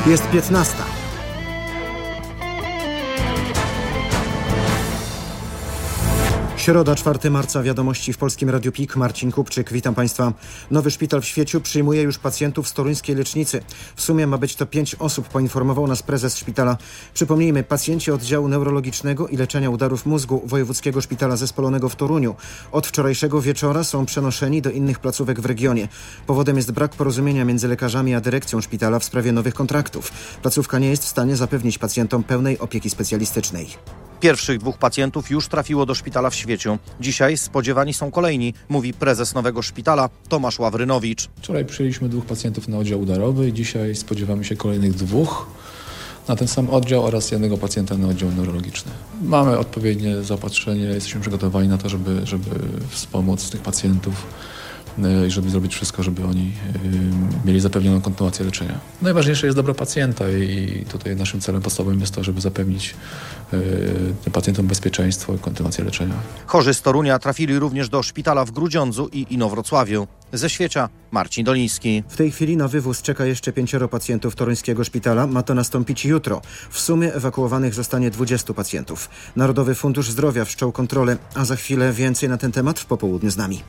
Jest 15. Środa, 4 marca, wiadomości w Polskim Radiu PIK. Marcin Kupczyk, witam Państwa. Nowy szpital w Świeciu przyjmuje już pacjentów z toruńskiej lecznicy. W sumie ma być to 5 osób, poinformował nas prezes szpitala. Przypomnijmy, pacjenci oddziału neurologicznego i leczenia udarów mózgu Wojewódzkiego Szpitala Zespolonego w Toruniu od wczorajszego wieczora są przenoszeni do innych placówek w regionie. Powodem jest brak porozumienia między lekarzami a dyrekcją szpitala w sprawie nowych kontraktów. Placówka nie jest w stanie zapewnić pacjentom pełnej opieki specjalistycznej. Pierwszych 2 pacjentów już trafiło do szpitala w Świeciu. Dzisiaj spodziewani są kolejni, mówi prezes nowego szpitala Tomasz Ławrynowicz. Wczoraj przyjęliśmy 2 pacjentów na oddział udarowy i dzisiaj spodziewamy się kolejnych 2 na ten sam oddział oraz 1 pacjenta na oddział neurologiczny. Mamy odpowiednie zaopatrzenie, jesteśmy przygotowani na to, żeby wspomóc tych pacjentów i żeby zrobić wszystko, żeby oni mieli zapewnioną kontynuację leczenia. Najważniejsze jest dobro pacjenta i tutaj naszym celem podstawowym jest to, żeby zapewnić tym pacjentom bezpieczeństwo i kontynuację leczenia. Chorzy z Torunia trafili również do szpitala w Grudziądzu i Inowrocławiu. Ze Świecia Marcin Doliński. W tej chwili na wywóz czeka jeszcze 5 pacjentów toruńskiego szpitala. Ma to nastąpić jutro. W sumie ewakuowanych zostanie 20 pacjentów. Narodowy Fundusz Zdrowia wszczął kontrolę, a za chwilę więcej na ten temat w popołudniu z nami.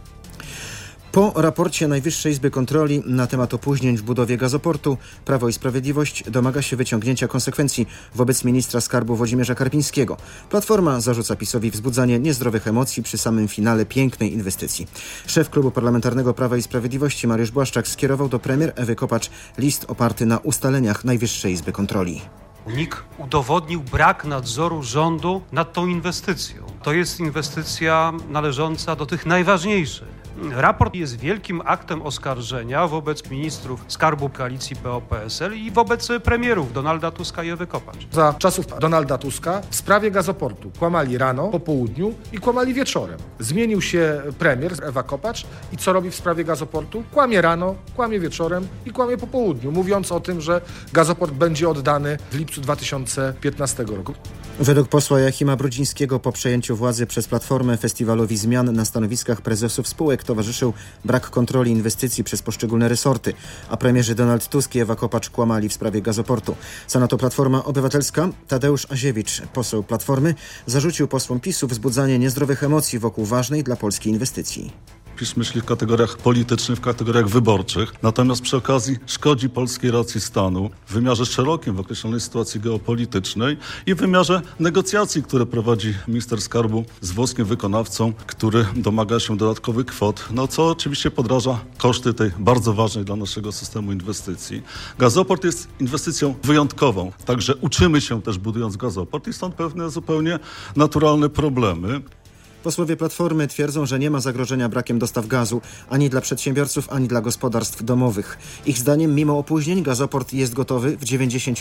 Po raporcie Najwyższej Izby Kontroli na temat opóźnień w budowie gazoportu Prawo i Sprawiedliwość domaga się wyciągnięcia konsekwencji wobec ministra skarbu Włodzimierza Karpińskiego. Platforma zarzuca PiS-owi wzbudzanie niezdrowych emocji przy samym finale pięknej inwestycji. Szef Klubu Parlamentarnego Prawa i Sprawiedliwości Mariusz Błaszczak skierował do premier Ewy Kopacz list oparty na ustaleniach Najwyższej Izby Kontroli. NIK udowodnił brak nadzoru rządu nad tą inwestycją. To jest inwestycja należąca do tych najważniejszych. Raport jest wielkim aktem oskarżenia wobec ministrów skarbu koalicji PO-PSL i wobec premierów Donalda Tuska i Ewy Kopacz. Za czasów Donalda Tuska w sprawie gazoportu kłamali rano, po południu i kłamali wieczorem. Zmienił się premier Ewa Kopacz i co robi w sprawie gazoportu? Kłamie rano, kłamie wieczorem i kłamie po południu, mówiąc o tym, że gazoport będzie oddany w lipcu 2015 roku. Według posła Joachima Brudzińskiego po przejęciu władzy przez Platformę festiwalowi zmian na stanowiskach prezesów spółek towarzyszył brak kontroli inwestycji przez poszczególne resorty, a premierzy Donald Tusk i Ewa Kopacz kłamali w sprawie gazoportu. Senato Platforma Obywatelska, Tadeusz Aziewicz, poseł Platformy, zarzucił posłom PiS-u wzbudzanie niezdrowych emocji wokół ważnej dla Polski inwestycji. PiS myśli w kategoriach politycznych, w kategoriach wyborczych, natomiast przy okazji szkodzi polskiej racji stanu w wymiarze szerokim, w określonej sytuacji geopolitycznej i w wymiarze negocjacji, które prowadzi minister skarbu z włoskim wykonawcą, który domaga się dodatkowych kwot, co oczywiście podraża koszty tej bardzo ważnej dla naszego systemu inwestycji. Gazoport jest inwestycją wyjątkową, także uczymy się też budując gazoport i stąd pewne zupełnie naturalne problemy. Posłowie Platformy twierdzą, że nie ma zagrożenia brakiem dostaw gazu ani dla przedsiębiorców, ani dla gospodarstw domowych. Ich zdaniem, mimo opóźnień, gazoport jest gotowy w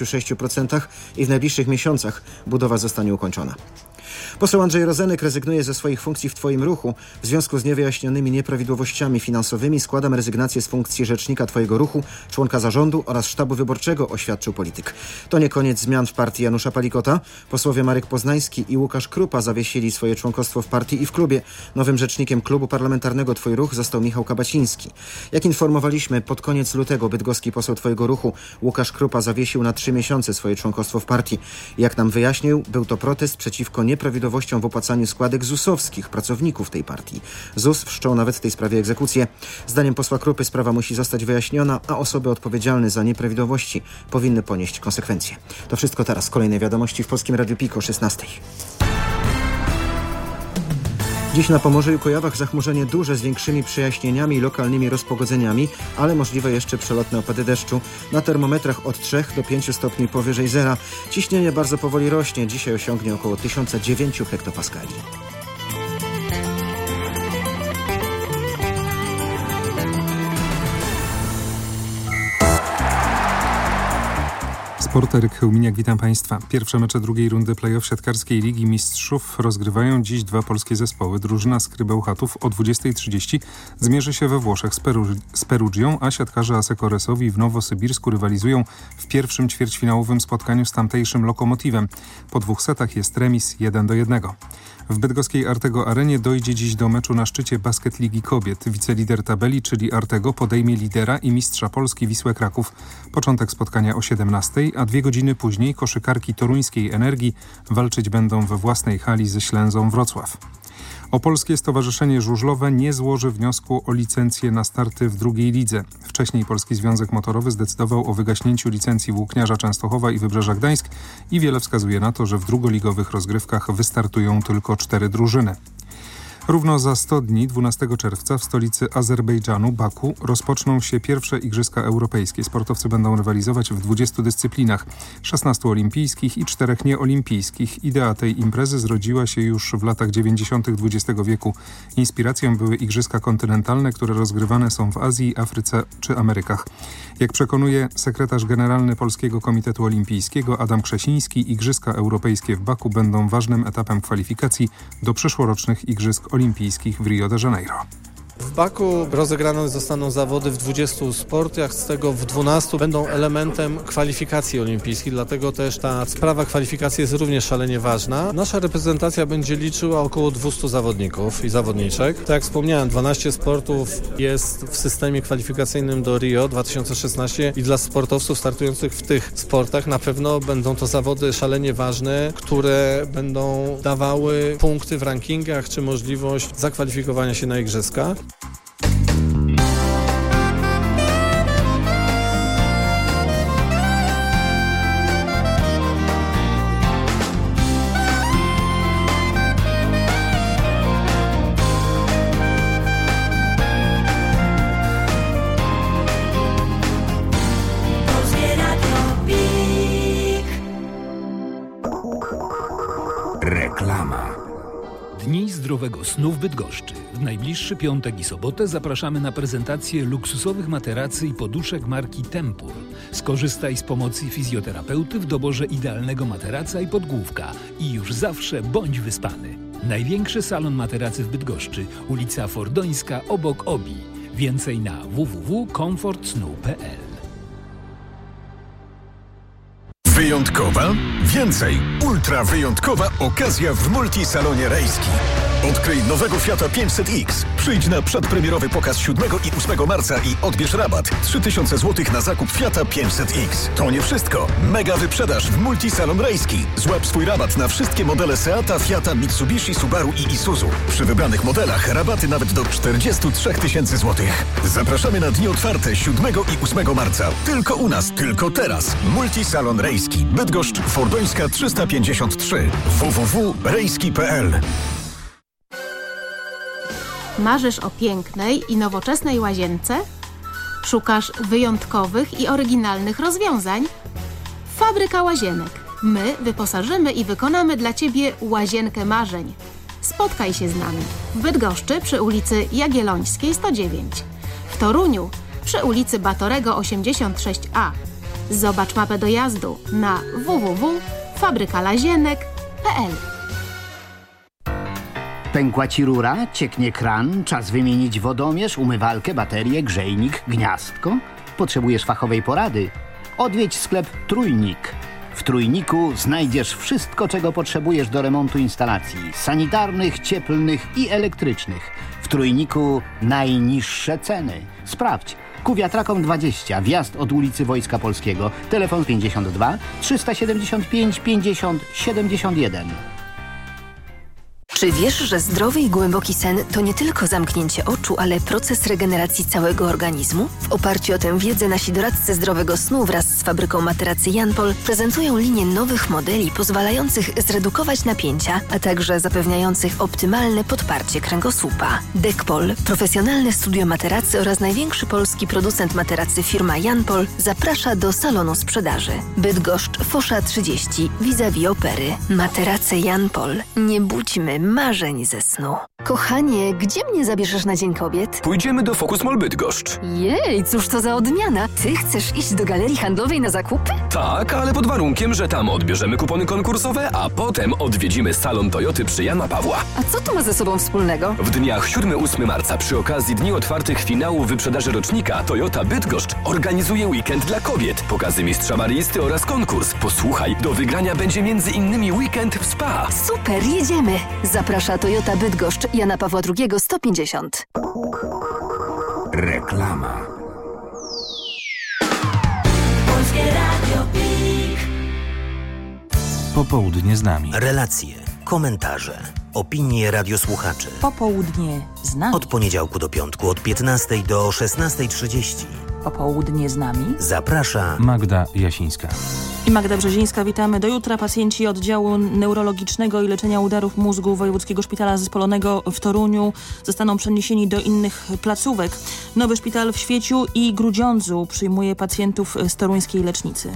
96% i w najbliższych miesiącach budowa zostanie ukończona. Poseł Andrzej Rozenek rezygnuje ze swoich funkcji w Twoim ruchu. W związku z niewyjaśnionymi nieprawidłowościami finansowymi składam rezygnację z funkcji rzecznika Twojego ruchu, członka zarządu oraz sztabu wyborczego, oświadczył polityk. To nie koniec zmian w partii Janusza Palikota. Posłowie Marek Poznański i Łukasz Krupa zawiesili swoje członkostwo w partii i w klubie. Nowym rzecznikiem klubu parlamentarnego Twój ruch został Michał Kabaciński. Jak informowaliśmy, pod koniec lutego bydgoski poseł Twojego ruchu Łukasz Krupa zawiesił na 3 miesiące swoje członkostwo w partii. Jak nam wyjaśnił, był to protest przeciwko nieprawidłowościom w opłacaniu składek ZUS-owskich pracowników tej partii. ZUS wszczął nawet w tej sprawie egzekucję. Zdaniem posła Krupy sprawa musi zostać wyjaśniona, a osoby odpowiedzialne za nieprawidłowości powinny ponieść konsekwencje. To wszystko teraz. Kolejne wiadomości w Polskim Radiu PIK o 16:00. Dziś na Pomorzu i Kujawach zachmurzenie duże z większymi przejaśnieniami i lokalnymi rozpogodzeniami, ale możliwe jeszcze przelotne opady deszczu. Na termometrach od 3 do 5 stopni powyżej zera. Ciśnienie bardzo powoli rośnie. Dzisiaj osiągnie około 1009 hektopaskali. Sport, Eryk Chełminiak, witam Państwa. Pierwsze mecze drugiej rundy play-off siatkarskiej Ligi Mistrzów rozgrywają dziś dwa polskie zespoły. Drużyna z Krybełchatów o 20:30 zmierzy się we Włoszech z Perugią, a siatkarze Asekoresowi w Nowosybirsku rywalizują w pierwszym ćwierćfinałowym spotkaniu z tamtejszym Lokomotivem. Po 2 setach jest remis 1-1. W bydgoskiej Artego Arenie dojdzie dziś do meczu na szczycie Basket Ligi Kobiet. Wicelider tabeli, czyli Artego, podejmie lidera i mistrza Polski Wisłę Kraków. Początek spotkania o 17:00, a 2 godziny później koszykarki toruńskiej Energii walczyć będą we własnej hali ze Ślęzą Wrocław. Opolskie Stowarzyszenie Żużlowe nie złoży wniosku o licencję na starty w drugiej lidze. Wcześniej Polski Związek Motorowy zdecydował o wygaśnięciu licencji Włókniarza Częstochowa i Wybrzeża Gdańsk i wiele wskazuje na to, że w drugoligowych rozgrywkach wystartują tylko 4 drużyny. Równo za 100 dni, 12 czerwca w stolicy Azerbejdżanu, Baku, rozpoczną się pierwsze Igrzyska Europejskie. Sportowcy będą rywalizować w 20 dyscyplinach, 16 olimpijskich i 4 nieolimpijskich. Idea tej imprezy zrodziła się już w latach 90. XX wieku. Inspiracją były Igrzyska kontynentalne, które rozgrywane są w Azji, Afryce czy Amerykach. Jak przekonuje sekretarz generalny Polskiego Komitetu Olimpijskiego Adam Krzesiński, Igrzyska Europejskie w Baku będą ważnym etapem kwalifikacji do przyszłorocznych Igrzysk Olimpijskich w Rio de Janeiro. W Baku rozegrane zostaną zawody w 20 sportach, z tego w 12 będą elementem kwalifikacji olimpijskiej, dlatego też ta sprawa kwalifikacji jest również szalenie ważna. Nasza reprezentacja będzie liczyła około 200 zawodników i zawodniczek. Tak jak wspomniałem, 12 sportów jest w systemie kwalifikacyjnym do Rio 2016 i dla sportowców startujących w tych sportach na pewno będą to zawody szalenie ważne, które będą dawały punkty w rankingach czy możliwość zakwalifikowania się na igrzyska. Reklama. Dni Zdrowego Snu w Bydgoszczy. W najbliższy piątek i sobotę zapraszamy na prezentację luksusowych materacy i poduszek marki Tempur. Skorzystaj z pomocy fizjoterapeuty w doborze idealnego materaca i podgłówka i już zawsze bądź wyspany. Największy salon materacy w Bydgoszczy, ulica Fordońska obok Obi. Więcej na www.comfortsnu.pl. Wyjątkowa? Więcej! Ultra wyjątkowa okazja w Multisalonie Rejski. Odkryj nowego Fiata 500X. Przyjdź na przedpremierowy pokaz 7 i 8 marca i odbierz rabat 3000 zł na zakup Fiata 500X. To nie wszystko. Mega wyprzedaż w Multisalon Rejski. Złap swój rabat na wszystkie modele Seata, Fiata, Mitsubishi, Subaru i Isuzu. Przy wybranych modelach rabaty nawet do 43 000 zł. Zapraszamy na dni otwarte 7 i 8 marca. Tylko u nas, tylko teraz. Multisalon Rejski. Bydgoszcz, Fordońska 353. www.rejski.pl. Marzysz o pięknej i nowoczesnej łazience? Szukasz wyjątkowych i oryginalnych rozwiązań? Fabryka Łazienek. My wyposażymy i wykonamy dla Ciebie łazienkę marzeń. Spotkaj się z nami w Bydgoszczy przy ulicy Jagiellońskiej 109, w Toruniu przy ulicy Batorego 86A. Zobacz mapę dojazdu na www.fabrykalaziennek.pl. Pękła Ci rura? Cieknie kran? Czas wymienić wodomierz, umywalkę, baterię, grzejnik, gniazdko? Potrzebujesz fachowej porady? Odwiedź sklep Trójnik. W Trójniku znajdziesz wszystko, czego potrzebujesz do remontu instalacji sanitarnych, cieplnych i elektrycznych. W Trójniku najniższe ceny. Sprawdź. Ku wiatrakom 20, wjazd od ulicy Wojska Polskiego. Telefon 52 375 50 71. Czy wiesz, że zdrowy i głęboki sen to nie tylko zamknięcie oczu, ale proces regeneracji całego organizmu? W oparciu o tę wiedzę nasi doradcy zdrowego snu wraz z fabryką materacy Janpol prezentują linię nowych modeli pozwalających zredukować napięcia, a także zapewniających optymalne podparcie kręgosłupa. Dekpol, profesjonalne studio materacy oraz największy polski producent materacy firma Janpol zaprasza do salonu sprzedaży. Bydgoszcz, Fosza 30, vis-a-vis Opery. Materace Janpol. Nie budźmy marzeń ze snu. Kochanie, gdzie mnie zabierzesz na Dzień Kobiet? Pójdziemy do Focus Mall Bydgoszcz. Jej, cóż to za odmiana. Ty chcesz iść do galerii handlowej dzisiaj na zakupy? Tak, ale pod warunkiem, że tam odbierzemy kupony konkursowe, a potem odwiedzimy salon Toyoty przy Jana Pawła. A co to ma ze sobą wspólnego? W dniach 7-8 marca przy okazji Dni Otwartych finału wyprzedaży rocznika Toyota Bydgoszcz organizuje weekend dla kobiet, pokazy mistrza baristy oraz konkurs. Posłuchaj, do wygrania będzie m.in. weekend w spa. Super, jedziemy! Zaprasza Toyota Bydgoszcz, Jana Pawła II 150. Reklama. Popołudnie z nami. Relacje, komentarze, opinie radiosłuchaczy. Popołudnie z nami. Od poniedziałku do piątku od 15 do 16:30. Popołudnie z nami. Zaprasza Magda Jasińska i Magda Brzezińska. Witamy. Do jutra pacjenci oddziału neurologicznego i leczenia udarów mózgu Wojewódzkiego Szpitala Zespolonego w Toruniu zostaną przeniesieni do innych placówek. Nowy szpital w Świeciu i Grudziądzu przyjmuje pacjentów z toruńskiej lecznicy.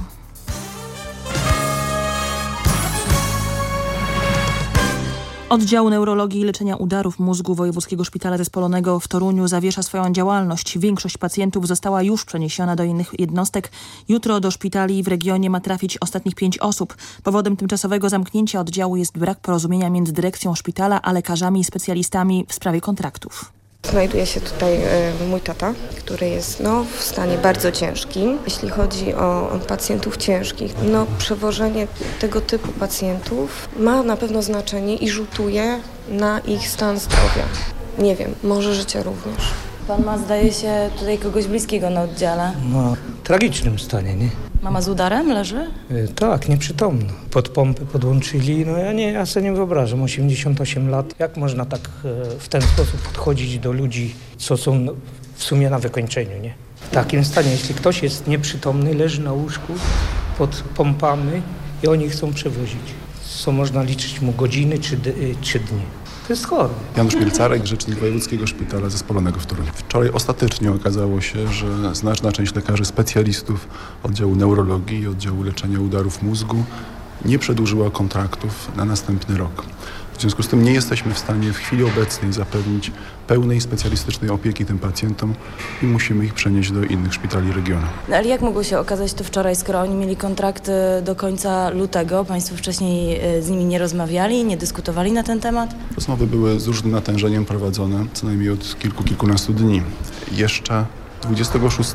Oddział Neurologii i Leczenia Udarów Mózgu Wojewódzkiego Szpitala Zespolonego w Toruniu zawiesza swoją działalność. Większość pacjentów została już przeniesiona do innych jednostek. Jutro do szpitali w regionie ma trafić ostatnich 5 osób. Powodem tymczasowego zamknięcia oddziału jest brak porozumienia między dyrekcją szpitala a lekarzami i specjalistami w sprawie kontraktów. Znajduje się tutaj mój tata, który jest w stanie bardzo ciężkim. Jeśli chodzi o pacjentów ciężkich, przewożenie tego typu pacjentów ma na pewno znaczenie i rzutuje na ich stan zdrowia. Nie wiem, może życia również. Pan ma, zdaje się, tutaj kogoś bliskiego na oddziale. W tragicznym stanie, nie? Mama z udarem leży? Tak, nieprzytomna. Pod pompy podłączyli, ja sobie nie wyobrażam, 88 lat. Jak można tak w ten sposób podchodzić do ludzi, co są w sumie na wykończeniu, nie? W takim stanie, jeśli ktoś jest nieprzytomny, leży na łóżku pod pompami i oni chcą przewozić. Co można liczyć mu godziny czy dni. To jest chore. Janusz Mielcarek, rzecznik Wojewódzkiego Szpitala Zespolonego w Toruniu. Wczoraj ostatecznie okazało się, że znaczna część lekarzy specjalistów oddziału neurologii i oddziału leczenia udarów mózgu nie przedłużyła kontraktów na następny rok. W związku z tym nie jesteśmy w stanie w chwili obecnej zapewnić pełnej specjalistycznej opieki tym pacjentom i musimy ich przenieść do innych szpitali regionu. Ale jak mogło się okazać to wczoraj, skoro oni mieli kontrakty do końca lutego? Państwo wcześniej z nimi nie rozmawiali, nie dyskutowali na ten temat? Rozmowy były z różnym natężeniem prowadzone co najmniej od kilkunastu dni. Jeszcze 26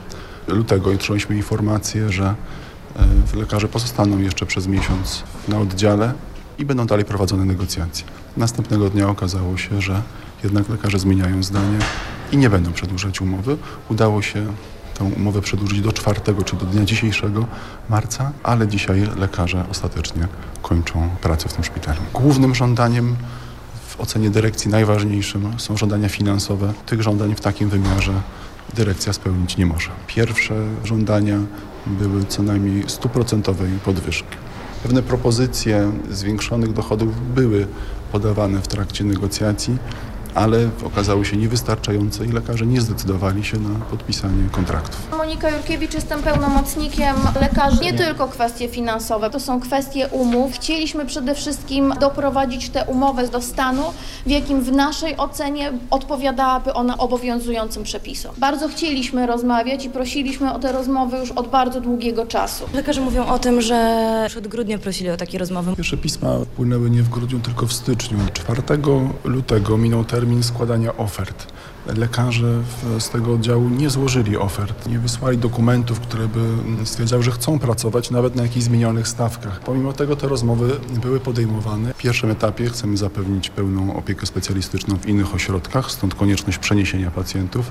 lutego otrzymaliśmy informację, że lekarze pozostaną jeszcze przez miesiąc na oddziale i będą dalej prowadzone negocjacje. Następnego dnia okazało się, że jednak lekarze zmieniają zdanie i nie będą przedłużać umowy. Udało się tę umowę przedłużyć do 4 czy do dnia dzisiejszego marca, ale dzisiaj lekarze ostatecznie kończą pracę w tym szpitalu. Głównym żądaniem w ocenie dyrekcji najważniejszym są żądania finansowe. Tych żądań w takim wymiarze dyrekcja spełnić nie może. Pierwsze żądania były co najmniej 100% podwyżki. Pewne propozycje zwiększonych dochodów były podawane w trakcie negocjacji, ale okazały się niewystarczające i lekarze nie zdecydowali się na podpisanie kontraktów. Monika Jurkiewicz, jestem pełnomocnikiem lekarzy. Nie tylko kwestie finansowe, to są kwestie umów. Chcieliśmy przede wszystkim doprowadzić tę umowę do stanu, w jakim w naszej ocenie odpowiadałaby ona obowiązującym przepisom. Bardzo chcieliśmy rozmawiać i prosiliśmy o te rozmowy już od bardzo długiego czasu. Lekarze mówią o tym, że już od grudnia prosili o takie rozmowy. Pierwsze pisma wpłynęły nie w grudniu, tylko w styczniu. 4 lutego minął termin składania ofert. Lekarze z tego oddziału nie złożyli ofert, nie wysłali dokumentów, które by stwierdzały, że chcą pracować nawet na jakichś zmienionych stawkach. Pomimo tego te rozmowy były podejmowane. W pierwszym etapie chcemy zapewnić pełną opiekę specjalistyczną w innych ośrodkach, stąd konieczność przeniesienia pacjentów,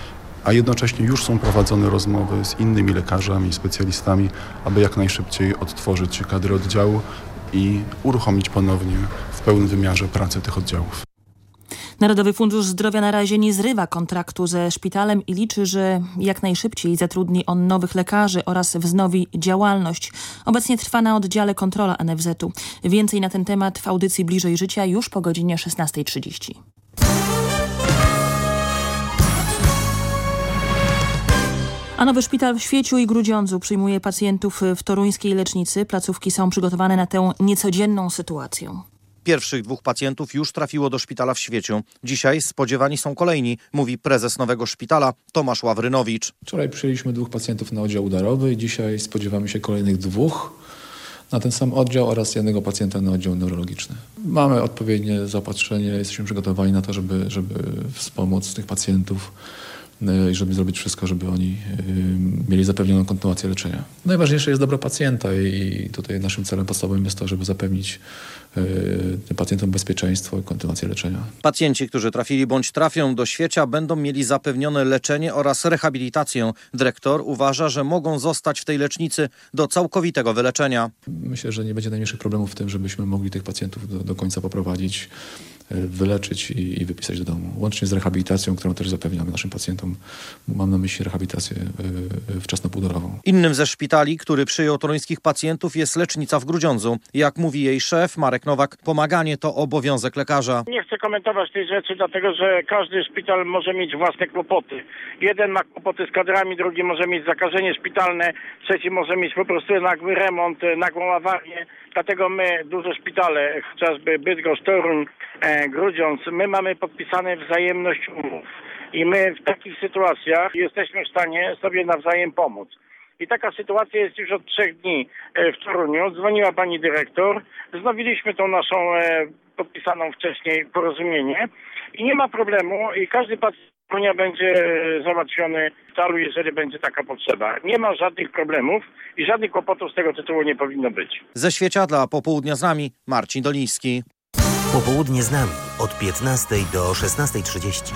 a jednocześnie już są prowadzone rozmowy z innymi lekarzami i specjalistami, aby jak najszybciej odtworzyć kadry oddziału i uruchomić ponownie w pełnym wymiarze pracę tych oddziałów. Narodowy Fundusz Zdrowia na razie nie zrywa kontraktu ze szpitalem i liczy, że jak najszybciej zatrudni on nowych lekarzy oraz wznowi działalność. Obecnie trwa na oddziale kontrola NFZ-u. Więcej na ten temat w audycji Bliżej Życia już po godzinie 16:30. A nowy szpital w Świeciu i Grudziądzu przyjmuje pacjentów w toruńskiej lecznicy. Placówki są przygotowane na tę niecodzienną sytuację. Pierwszych 2 pacjentów już trafiło do szpitala w Świeciu. Dzisiaj spodziewani są kolejni, mówi prezes nowego szpitala Tomasz Ławrynowicz. Wczoraj przyjęliśmy 2 pacjentów na oddział udarowy i dzisiaj spodziewamy się kolejnych 2 na ten sam oddział oraz 1 pacjenta na oddział neurologiczny. Mamy odpowiednie zaopatrzenie, jesteśmy przygotowani na to, żeby wspomóc tych pacjentów i żeby zrobić wszystko, żeby oni mieli zapewnioną kontynuację leczenia. Najważniejsze jest dobro pacjenta i tutaj naszym celem podstawowym jest to, żeby zapewnić tym pacjentom bezpieczeństwo i kontynuację leczenia. Pacjenci, którzy trafili bądź trafią do Świecia, będą mieli zapewnione leczenie oraz rehabilitację. Dyrektor uważa, że mogą zostać w tej lecznicy do całkowitego wyleczenia. Myślę, że nie będzie najmniejszych problemów w tym, żebyśmy mogli tych pacjentów do końca poprowadzić, wyleczyć i wypisać do domu. Łącznie z rehabilitacją, którą też zapewniamy naszym pacjentom. Mam na myśli rehabilitację wczesnopłodorową. Innym ze szpitali, który przyjął toruńskich pacjentów, jest lecznica w Grudziądzu. Jak mówi jej szef Marek Nowak, pomaganie to obowiązek lekarza. Nie chcę komentować tej rzeczy, dlatego że każdy szpital może mieć własne kłopoty. Jeden ma kłopoty z kadrami, drugi może mieć zakażenie szpitalne, trzeci może mieć po prostu nagły remont, nagłą awarię. Dlatego my, duże szpitale, chociażby Bydgoszcz, Toruń, Grudziądz, my mamy podpisane wzajemność umów. I my w takich sytuacjach jesteśmy w stanie sobie nawzajem pomóc. I taka sytuacja jest już od 3 dni w Toruniu. Dzwoniła pani dyrektor, wznowiliśmy tą naszą podpisaną wcześniej porozumienie i nie ma problemu i każdy pacjent będzie załatwiony w szpitalu, jeżeli będzie taka potrzeba. Nie ma żadnych problemów i żadnych kłopotów z tego tytułu nie powinno być. Ze Świecia dla Popołudnia z nami Marcin Doliński. Popołudnie z nami od 15 do 16:30.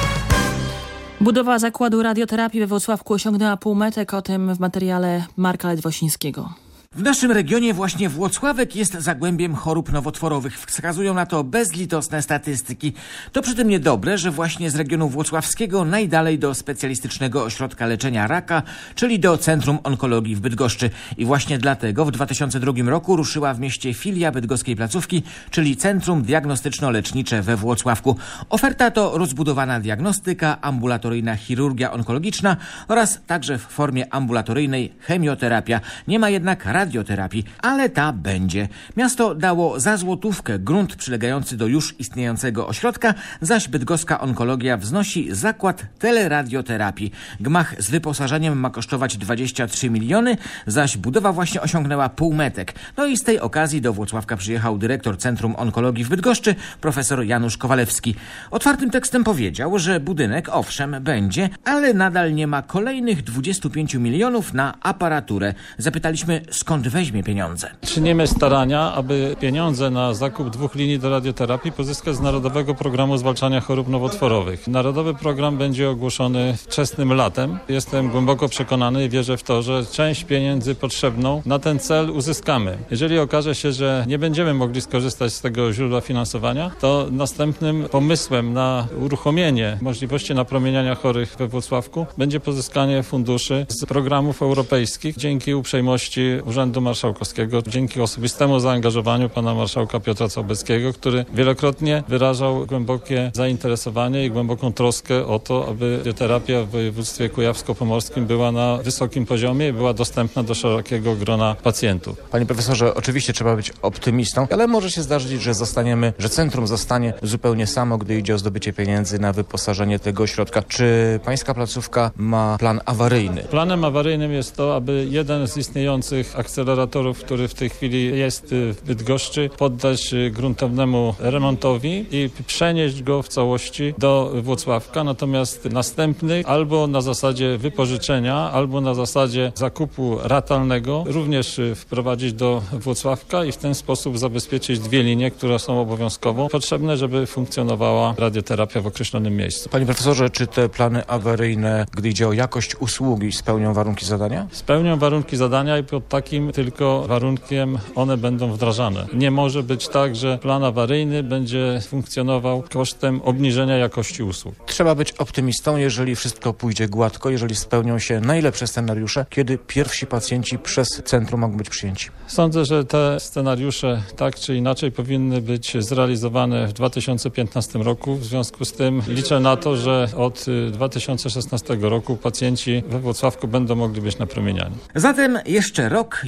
Budowa zakładu radioterapii we Włocławku osiągnęła półmetek, o tym w materiale Marka Ledwosińskiego. W naszym regionie właśnie Włocławek jest zagłębiem chorób nowotworowych. Wskazują na to bezlitosne statystyki. To przy tym niedobre, że właśnie z regionu włocławskiego najdalej do specjalistycznego ośrodka leczenia raka, czyli do Centrum Onkologii w Bydgoszczy. I właśnie dlatego w 2002 roku ruszyła w mieście filia bydgoskiej placówki, czyli Centrum Diagnostyczno-Lecznicze we Włocławku. Oferta to rozbudowana diagnostyka, ambulatoryjna chirurgia onkologiczna oraz także w formie ambulatoryjnej chemioterapia. Nie ma jednak radioterapii, ale ta będzie. Miasto dało za złotówkę grunt przylegający do już istniejącego ośrodka, zaś bydgoska onkologia wznosi zakład teleradioterapii. Gmach z wyposażeniem ma kosztować 23 miliony, zaś budowa właśnie osiągnęła półmetek. No i z tej okazji do Włocławka przyjechał dyrektor Centrum Onkologii w Bydgoszczy, profesor Janusz Kowalewski. Otwartym tekstem powiedział, że budynek owszem będzie, ale nadal nie ma kolejnych 25 milionów na aparaturę. Zapytaliśmy, skąd weźmie pieniądze. Czynimy starania, aby pieniądze na zakup 2 linii do radioterapii pozyskać z Narodowego Programu Zwalczania Chorób Nowotworowych. Narodowy program będzie ogłoszony wczesnym latem. Jestem głęboko przekonany i wierzę w to, że część pieniędzy potrzebną na ten cel uzyskamy. Jeżeli okaże się, że nie będziemy mogli skorzystać z tego źródła finansowania, to następnym pomysłem na uruchomienie możliwości napromieniania chorych we Włocławku będzie pozyskanie funduszy z programów europejskich dzięki uprzejmości Urzędu Marszałkowskiego, dzięki osobistemu zaangażowaniu pana marszałka Piotra Całbeckiego, który wielokrotnie wyrażał głębokie zainteresowanie i głęboką troskę o to, aby radioterapia w województwie kujawsko-pomorskim była na wysokim poziomie i była dostępna do szerokiego grona pacjentów. Panie profesorze, oczywiście trzeba być optymistą, ale może się zdarzyć, że centrum zostanie zupełnie samo, gdy idzie o zdobycie pieniędzy na wyposażenie tego ośrodka. Czy pańska placówka ma plan awaryjny? Planem awaryjnym jest to, aby jeden z istniejących akceleratorów, który w tej chwili jest w Bydgoszczy, poddać gruntownemu remontowi i przenieść go w całości do Włocławka. Natomiast następny albo na zasadzie wypożyczenia, albo na zasadzie zakupu ratalnego również wprowadzić do Włocławka i w ten sposób zabezpieczyć 2 linie, które są obowiązkowo potrzebne, żeby funkcjonowała radioterapia w określonym miejscu. Panie profesorze, czy te plany awaryjne, gdy idzie o jakość usługi, spełnią warunki zadania? Spełnią warunki zadania i pod takim tylko warunkiem one będą wdrażane. Nie może być tak, że plan awaryjny będzie funkcjonował kosztem obniżenia jakości usług. Trzeba być optymistą, jeżeli wszystko pójdzie gładko, jeżeli spełnią się najlepsze scenariusze, kiedy pierwsi pacjenci przez centrum mogą być przyjęci. Sądzę, że te scenariusze tak czy inaczej powinny być zrealizowane w 2015 roku. W związku z tym liczę na to, że od 2016 roku pacjenci we Włocławku będą mogli być napromieniani. Zatem jeszcze rok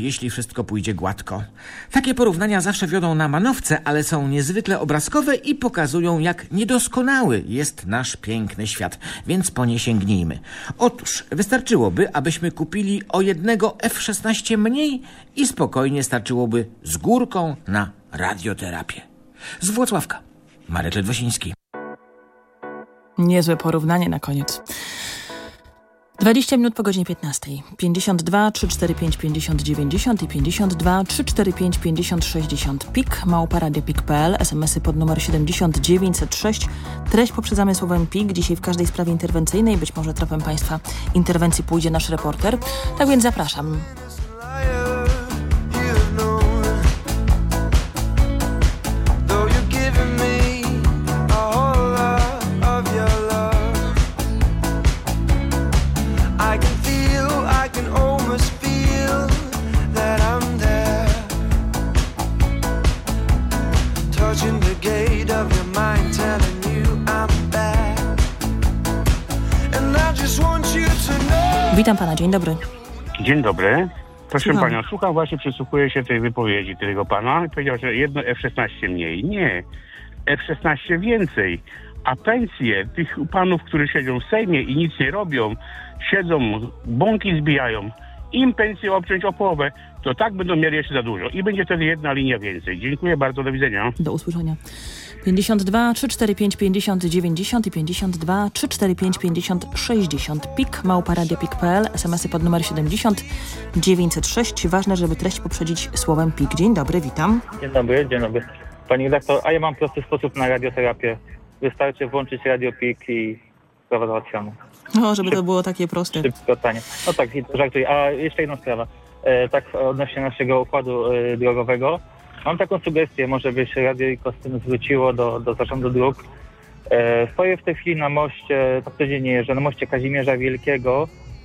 jeśli wszystko pójdzie gładko. Takie porównania zawsze wiodą na manowce, ale są niezwykle obrazkowe i pokazują, jak niedoskonały jest nasz piękny świat, więc po nie sięgnijmy. Otóż wystarczyłoby, abyśmy kupili o jednego F-16 mniej i spokojnie starczyłoby z górką na radioterapię. Z Włocławka, Marek Ledwosiński. Niezłe porównanie na koniec. 20 minut po godzinie 15. 52 345 50 90 i 52 345 50 60. PIK, @radiopik.pl, SMS-y pod numer 7906. Treść poprzedzamy słowem PIK. Dzisiaj w każdej sprawie interwencyjnej, być może tropem Państwa interwencji pójdzie nasz reporter. Tak więc zapraszam. Witam pana, dzień dobry. Dzień dobry. Proszę Słucham. panią, słucham właśnie, przysłuchuję się tej wypowiedzi tego pana i powiedział, że jedno F-16 mniej. Nie, F-16 więcej. A pensje tych panów, którzy siedzą w Sejmie i nic nie robią, siedzą, bąki zbijają, im pensję obciąć o połowę, to tak będą mieli jeszcze za dużo. I będzie wtedy jedna linia więcej. Dziękuję bardzo, do widzenia. Do usłyszenia. 52 345 50 90 i 52 345 50 60. PIK, @radiopik.pl, SMS-y pod numer 70 906. Ważne, żeby treść poprzedzić słowem PIK. Dzień dobry, witam. Dzień dobry. Pani redaktor, a ja mam prosty sposób na radioterapię. Wystarczy włączyć Radio PIK i sprawa załatwiona. No, żeby to było takie proste. Szybko, tanie. No tak, żartuję. A jeszcze jedna sprawa. Tak odnośnie naszego układu drogowego. Mam taką sugestię, może by się Radio IKO z tym zwróciło do zarządu dróg. Stoję w tej chwili na moście, tak codziennie jeżdżę, na moście Kazimierza Wielkiego,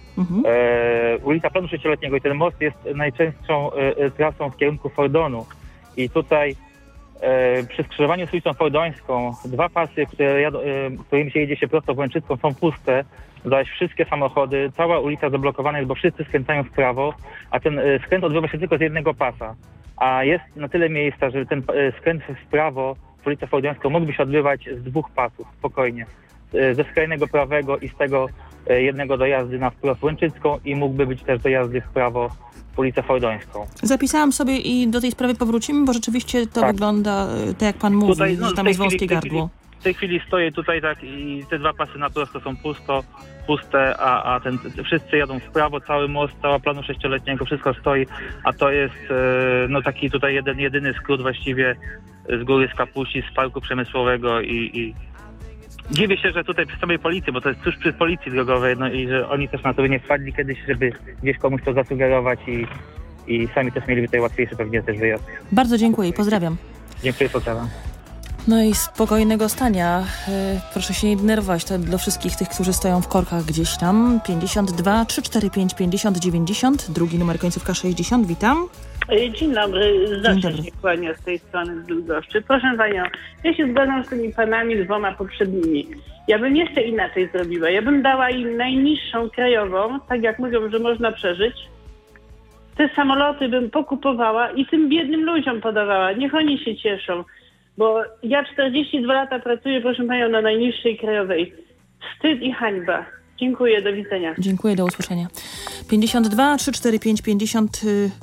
ulica Planu Sześcioletniego i ten most jest najczęstszą trasą w kierunku Fordonu. I tutaj przy skrzyżowaniu z ulicą Fordońską dwa pasy, którymi się jedzie się prosto w Łęczycką, są puste, zaś wszystkie samochody, cała ulica zablokowana jest, bo wszyscy skręcają w prawo, a ten skręt odbywa się tylko z jednego pasa. A jest na tyle miejsca, że ten skręt w prawo w ulicę Fordońską mógłby się odbywać z dwóch pasów, spokojnie. Ze skrajnego prawego i z tego jednego do jazdy na wprost Łęczycką i mógłby być też do jazdy w prawo w ulicę Fordońską. Zapisałam sobie i do tej sprawy powrócimy, bo rzeczywiście to wygląda tak, jak pan mówi, tutaj, że tam jest wąskie gardło. W tej chwili stoję tutaj tak i te dwa pasy na prosto są puste, a wszyscy jadą w prawo, cały most, cała Planu Sześcioletniego, wszystko stoi, a to jest no taki tutaj jedyny skrót właściwie z góry z Kapuści, z parku przemysłowego i dziwię się, że tutaj przy samej policji, bo to jest tuż przy policji drogowej, no i że oni też na to nie wpadli kiedyś, żeby gdzieś komuś to zasugerować i sami też mieliby tutaj łatwiejszy pewnie też wyjazd. Bardzo dziękuję i pozdrawiam. Dziękuję, pozdrawiam. No i spokojnego stania. Proszę się nie denerwować. To dla wszystkich tych, którzy stoją w korkach gdzieś tam. 52 345 50 90. Drugi numer, końcówka 60. Witam. Dzień dobry. Zawsze się kłania z tej strony z Bydgoszczy. Proszę panią, ja się zgadzam z tymi panami dwoma poprzednimi. Ja bym jeszcze inaczej zrobiła. Ja bym dała im najniższą krajową, tak jak mówią, że można przeżyć. Te samoloty bym pokupowała i tym biednym ludziom podawała. Niech oni się cieszą. Bo ja 42 lata pracuję, proszę panią, na najniższej krajowej. Wstyd i hańba. Dziękuję, do widzenia. Dziękuję, do usłyszenia. 52 345 50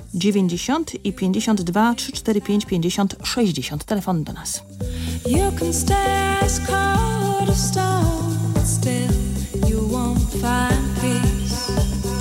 90 i 52 345 50 60. Telefon do nas. You can stay as cold as stone, still you won't find peace.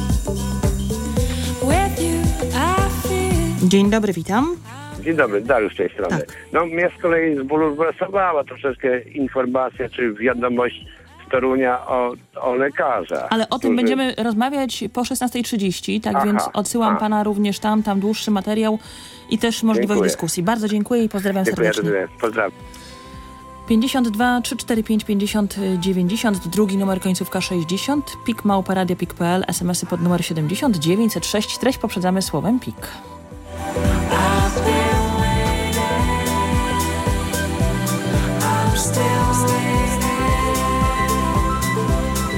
With you I feel... Dzień dobry, witam. Dzień dobry, Dariusz z tej strony. Tak. No mnie z kolei zbulwersowała troszeczkę informacja, czy wiadomość z Torunia o lekarzach. Ale o tym będziemy rozmawiać po 16:30, tak więc odsyłam pana również tam dłuższy materiał i też możliwość dyskusji. Bardzo dziękuję i pozdrawiam serdecznie. Pozdrawiam. 52 345 50 90, drugi numer, końcówka 60, PIK, @radiopik.pl, SMS-y pod numer 70 906. Treść poprzedzamy słowem PIK.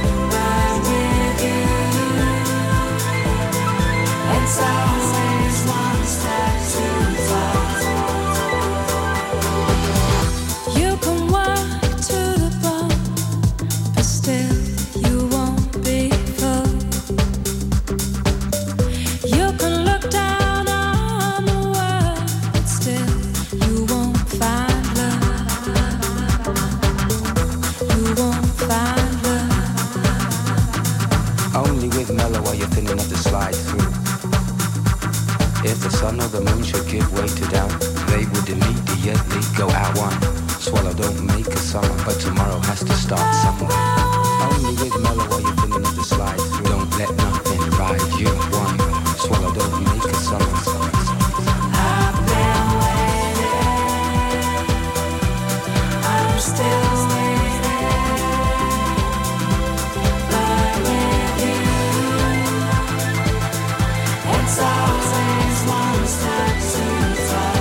It's always mellow while you're feeling up to slide through. If the sun or the moon should give way to doubt, they would immediately go out. One swallow don't make a summer, but tomorrow has to start somewhere. Only with mellow while you're feeling up to slide through. Don't let nothing ride you. One swallow don't make a summer. I've been waiting, I'm still waiting, but with you, it's always one step too far.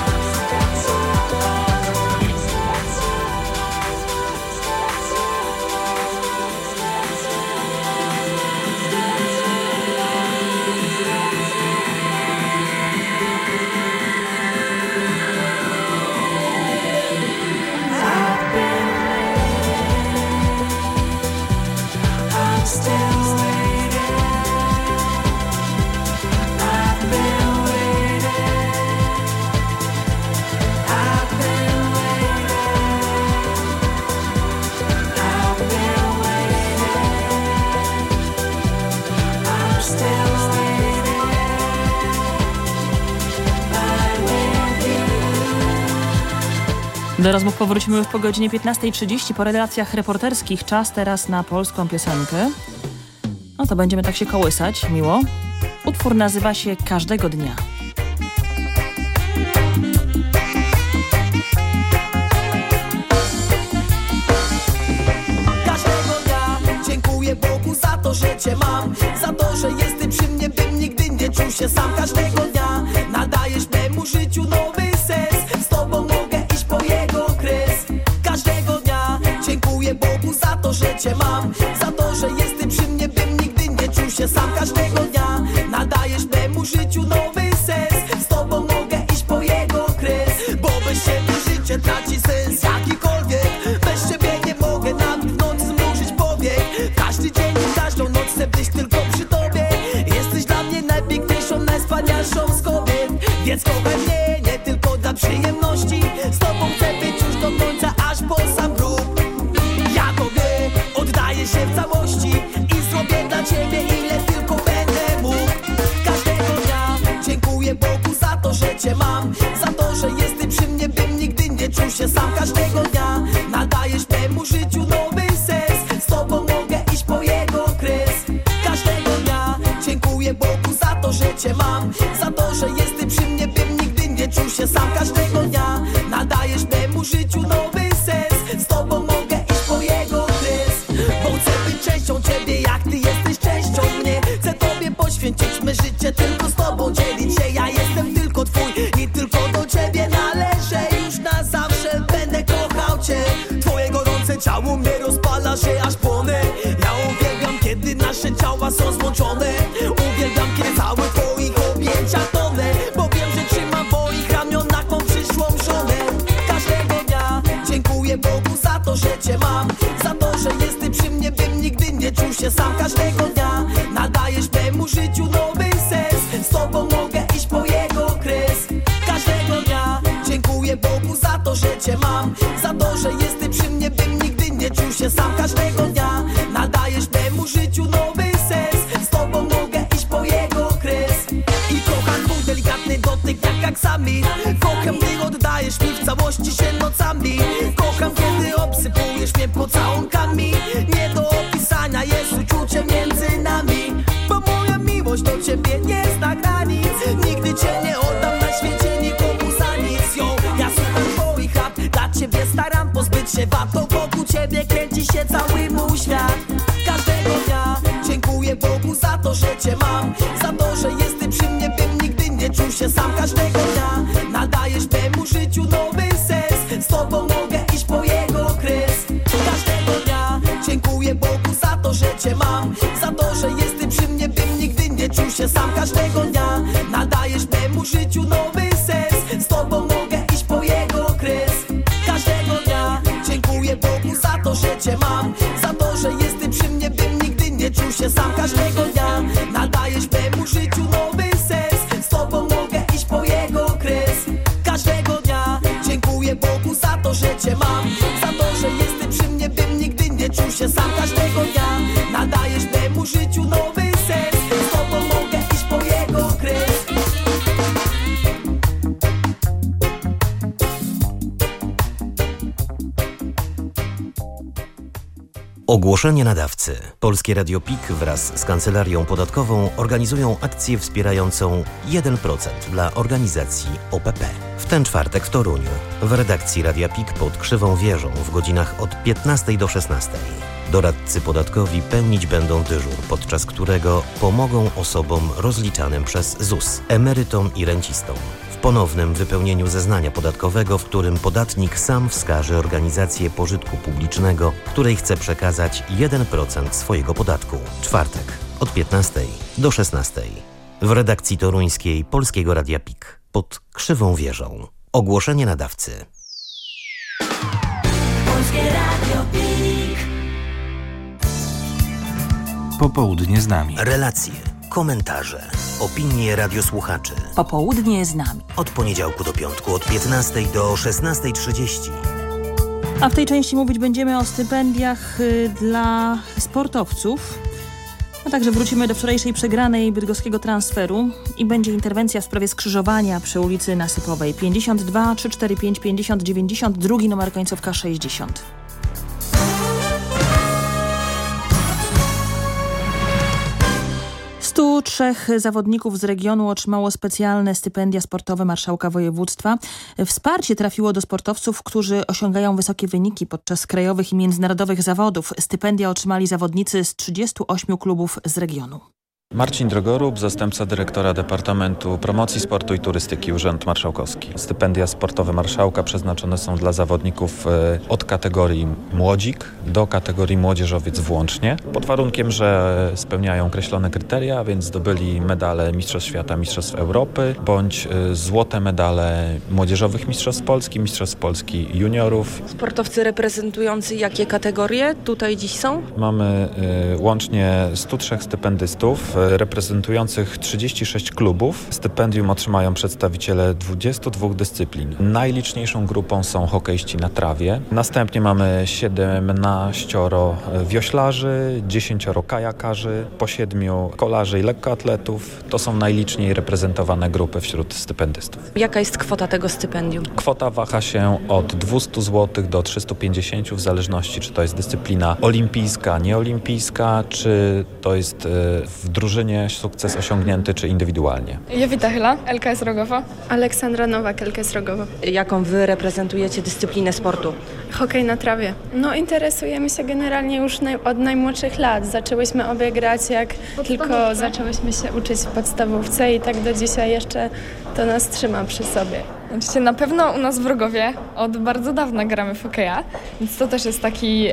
Do rozmów powrócimy już po godzinie 15:30 po relacjach reporterskich. Czas teraz na polską piosenkę. No to będziemy tak się kołysać, miło. Utwór nazywa się Każdego dnia. Każdego dnia dziękuję Bogu za to, że Cię mam, za to, że jesteś przy mnie, bym nigdy nie czuł się sam. Każdego dnia nadajesz memu życiu nowy sens. Z Tobą mogę iść po jego kres. Każdego dnia dziękuję Bogu za to, że Cię mam, za to, że jesteś przy mnie, bym nigdy nie czuł się sam. Każdego dnia nadajesz memu życiu nowy sens. Z Tobą mogę iść po jego kres, bo bez Ciebie życie traci sens jakikolwiek. Bez Ciebie nie mogę nawet w nocy zmrużyć powiek. Każdy dzień i każdą noc chcę być tylko przy Tobie. Jesteś dla mnie najpiękniejszą, najwspanialszą z kobiet. Więc kochaj mnie nie tylko dla przyjemności. Z Tobą chcę być już do końca, aż po sam grób. Ja Tobie oddaję się w całości i zrobię dla Ciebie ile tylko będę mógł. Każdego dnia dziękuję Bogu za to, że Cię mam, za to, że jesteś przy mnie, bym nigdy nie czuł się sam. Każdego dnia nadajesz temu życiu nowy sens. Z Tobą mogę iść po jego kres. Każdego dnia dziękuję Bogu za to, że Cię mam, za to, że jesteś przy mnie, bym nigdy nie czuł się sam. Każdego dnia nadajesz temu życiu nowy sens. Z Tobą mogę iść po jego kres, bo chcę być częścią Ciebie, jak Ty jesteś częścią mnie. Chcę Tobie poświęcić me życie, tylko z Tobą dzielić się. Ja jestem tylko Twój i tylko do Ciebie należę. Już na zawsze będę kochał Cię. Twoje gorące ciało mnie rozpala się, aż płonę. Ja uwielbiam, kiedy nasze ciała są złączone. Uwielbiam, kiedy cały Twoich objęciach tonę, bo wiem, że trzymam w moich ramionach mą przyszłą żonę. Każdego dnia dziękuję Bogu za to, że Cię mam, za to, że jesteś przy mnie, bym nigdy nie czuł się sam. Każdego dnia nadajesz memu życiu nowy sens. Z Tobą mogę iść po jego kres. Każdego dnia dziękuję Bogu za to, że Cię mam, za to, że jesteś przy mnie, bym nigdy nie czuł się sam. Każdego dnia nadajesz memu życiu nowy sens. Z Tobą mogę iść po jego kres. I kocham twój delikatny dotyk jak aksamin. Kocham, gdy oddajesz mi w całości się nocami. Kocham, kiedy obsypujesz mnie pocałunkami. Nie do opisania jest uczucie między nami, bo moja miłość do Ciebie nie zna granic. Nigdy Cię nie oddam na świecie nikomu za nic. Yo, ja słucham Twoich rad, dla Ciebie staram pozbyć się wad. To wokół Ciebie kręci się cały mój świat. Każdego dnia dziękuję Bogu za to, że Cię mam, za to, że jesteś przy mnie, bym nigdy nie czuł się sam. Każdego dnia nadajesz memu życiu nowy sens. Z Tobą mogę iść po jego kres. Każdego dnia dziękuję Bogu za to, że Cię mam, za to, że jesteś przy mnie, bym nigdy nie czuł się sam. Każdego dnia nadajesz memu życiu nowy sens. Z Tobą mogę iść po jego kres. Każdego dnia dziękuję Bogu za to, że Cię mam, za to, że jesteś przy mnie, bym nigdy nie czuł się sam. Każdego dnia nadajesz memu życiu nowy sens. Z Tobą mogę iść po jego kres. Każdego dnia dziękuję Bogu za to, że Cię mam, za to, że jesteś przy mnie, bym nigdy nie czuł się sam. Każdego dnia nadajesz memu życiu nowy sens. Ogłoszenie nadawcy. Polskie Radio PIK wraz z Kancelarią Podatkową organizują akcję wspierającą 1% dla organizacji OPP. W ten czwartek w Toruniu, w redakcji Radia PIK pod Krzywą Wieżą w godzinach od 15 do 16. Doradcy podatkowi pełnić będą dyżur, podczas którego pomogą osobom rozliczanym przez ZUS, emerytom i rencistom. W ponownym wypełnieniu zeznania podatkowego, w którym podatnik sam wskaże organizację pożytku publicznego, której chce przekazać 1% swojego podatku. Czwartek od 15 do 16. W redakcji toruńskiej Polskiego Radia PIK pod Krzywą Wieżą. Ogłoszenie nadawcy. Polskie Radio PIK. Popołudnie z nami. Relacje, komentarze, opinie radiosłuchaczy. Popołudnie z nami. Od poniedziałku do piątku od 15 do 16:30. A w tej części mówić będziemy o stypendiach dla sportowców. A także wrócimy do wczorajszej przegranej bydgoskiego transferu i będzie interwencja w sprawie skrzyżowania przy ulicy Nasypowej. 52 345 50 90, drugi numer końcówka 60. Trzech zawodników z regionu otrzymało specjalne stypendia sportowe marszałka województwa. Wsparcie trafiło do sportowców, którzy osiągają wysokie wyniki podczas krajowych i międzynarodowych zawodów. Stypendia otrzymali zawodnicy z 38 klubów z regionu. Marcin Drogorub, zastępca dyrektora Departamentu Promocji Sportu i Turystyki, Urząd Marszałkowski. Stypendia sportowe marszałka przeznaczone są dla zawodników od kategorii młodzik do kategorii młodzieżowiec włącznie, pod warunkiem, że spełniają określone kryteria, więc zdobyli medale Mistrzostw Świata, Mistrzostw Europy, bądź złote medale młodzieżowych Mistrzostw Polski juniorów. Sportowcy reprezentujący jakie kategorie tutaj dziś są? Mamy łącznie 103 stypendystów, reprezentujących 36 klubów. Stypendium otrzymają przedstawiciele 22 dyscyplin. Najliczniejszą grupą są hokeiści na trawie. Następnie mamy 17 wioślarzy, 10 kajakarzy, po 7 kolarzy i lekkoatletów. To są najliczniej reprezentowane grupy wśród stypendystów. Jaka jest kwota tego stypendium? Kwota waha się od 200 zł do 350 w zależności, czy to jest dyscyplina olimpijska, nieolimpijska, czy to jest w drużynie sukces osiągnięty, czy indywidualnie. Jowita Chyla, LKS Rogowo. Aleksandra Nowak, LKS Rogowo. Jaką wy reprezentujecie dyscyplinę sportu? Hokej na trawie. No interesujemy się generalnie już od najmłodszych lat. Zaczęłyśmy obie grać, jak tylko zaczęłyśmy się uczyć w podstawówce i tak do dzisiaj jeszcze to nas trzyma przy sobie. Oczywiście na pewno u nas w Rogowie od bardzo dawna gramy w hokeja, więc to też jest taki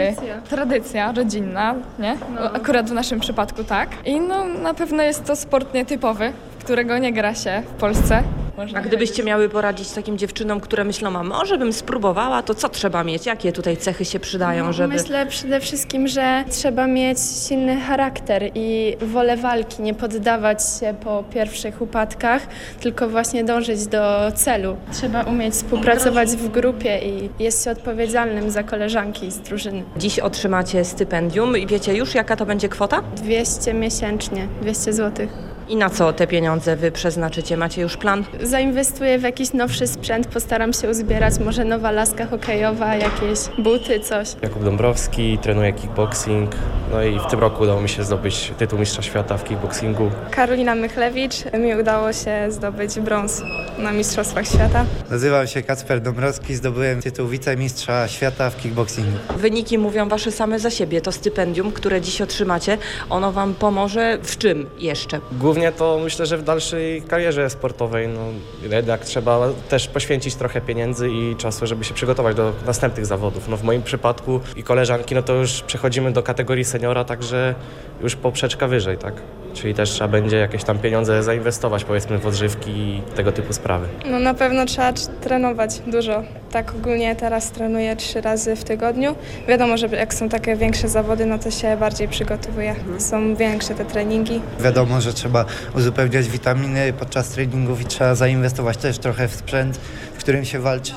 tradycja rodzinna, nie? No. Akurat w naszym przypadku tak. I no na pewno jest to sport nietypowy, którego nie gra się w Polsce. A gdybyście miały poradzić takim dziewczynom, które myślą, a może bym spróbowała, to co trzeba mieć? Jakie tutaj cechy się przydają, żeby... Myślę przede wszystkim, że trzeba mieć silny charakter i wolę walki, nie poddawać się po pierwszych upadkach, tylko właśnie dążyć do celu. Trzeba umieć współpracować w grupie i jest się odpowiedzialnym za koleżanki z drużyny. Dziś otrzymacie stypendium i wiecie już, jaka to będzie kwota? 200 miesięcznie, 200 zł. I na co te pieniądze wy przeznaczycie? Macie już plan? Zainwestuję w jakiś nowszy sprzęt, postaram się uzbierać może nowa laska hokejowa, jakieś buty, coś. Jakub Dąbrowski, trenuję kickboxing, no i w tym roku udało mi się zdobyć tytuł mistrza świata w kickboxingu. Karolina Mychlewicz, mi udało się zdobyć brąz na mistrzostwach świata. Nazywam się Kacper Dąbrowski, zdobyłem tytuł wicemistrza świata w kickboxingu. Wyniki mówią wasze same za siebie. To stypendium, które dziś otrzymacie, ono wam pomoże w czym jeszcze? Głównie to myślę, że w dalszej karierze sportowej, no jednak trzeba też poświęcić trochę pieniędzy i czasu, żeby się przygotować do następnych zawodów. No w moim przypadku i koleżanki, no to już przechodzimy do kategorii seniora, także już poprzeczka wyżej, tak? Czyli też trzeba będzie jakieś tam pieniądze zainwestować, powiedzmy, w odżywki i tego typu sprawy. No na pewno trzeba trenować dużo. Tak ogólnie teraz trenuję 3 razy w tygodniu. Wiadomo, że jak są takie większe zawody, no to się bardziej przygotowuję. Są większe te treningi. Wiadomo, że trzeba uzupełniać witaminy podczas treningów i trzeba zainwestować też trochę w sprzęt, w którym się walczy.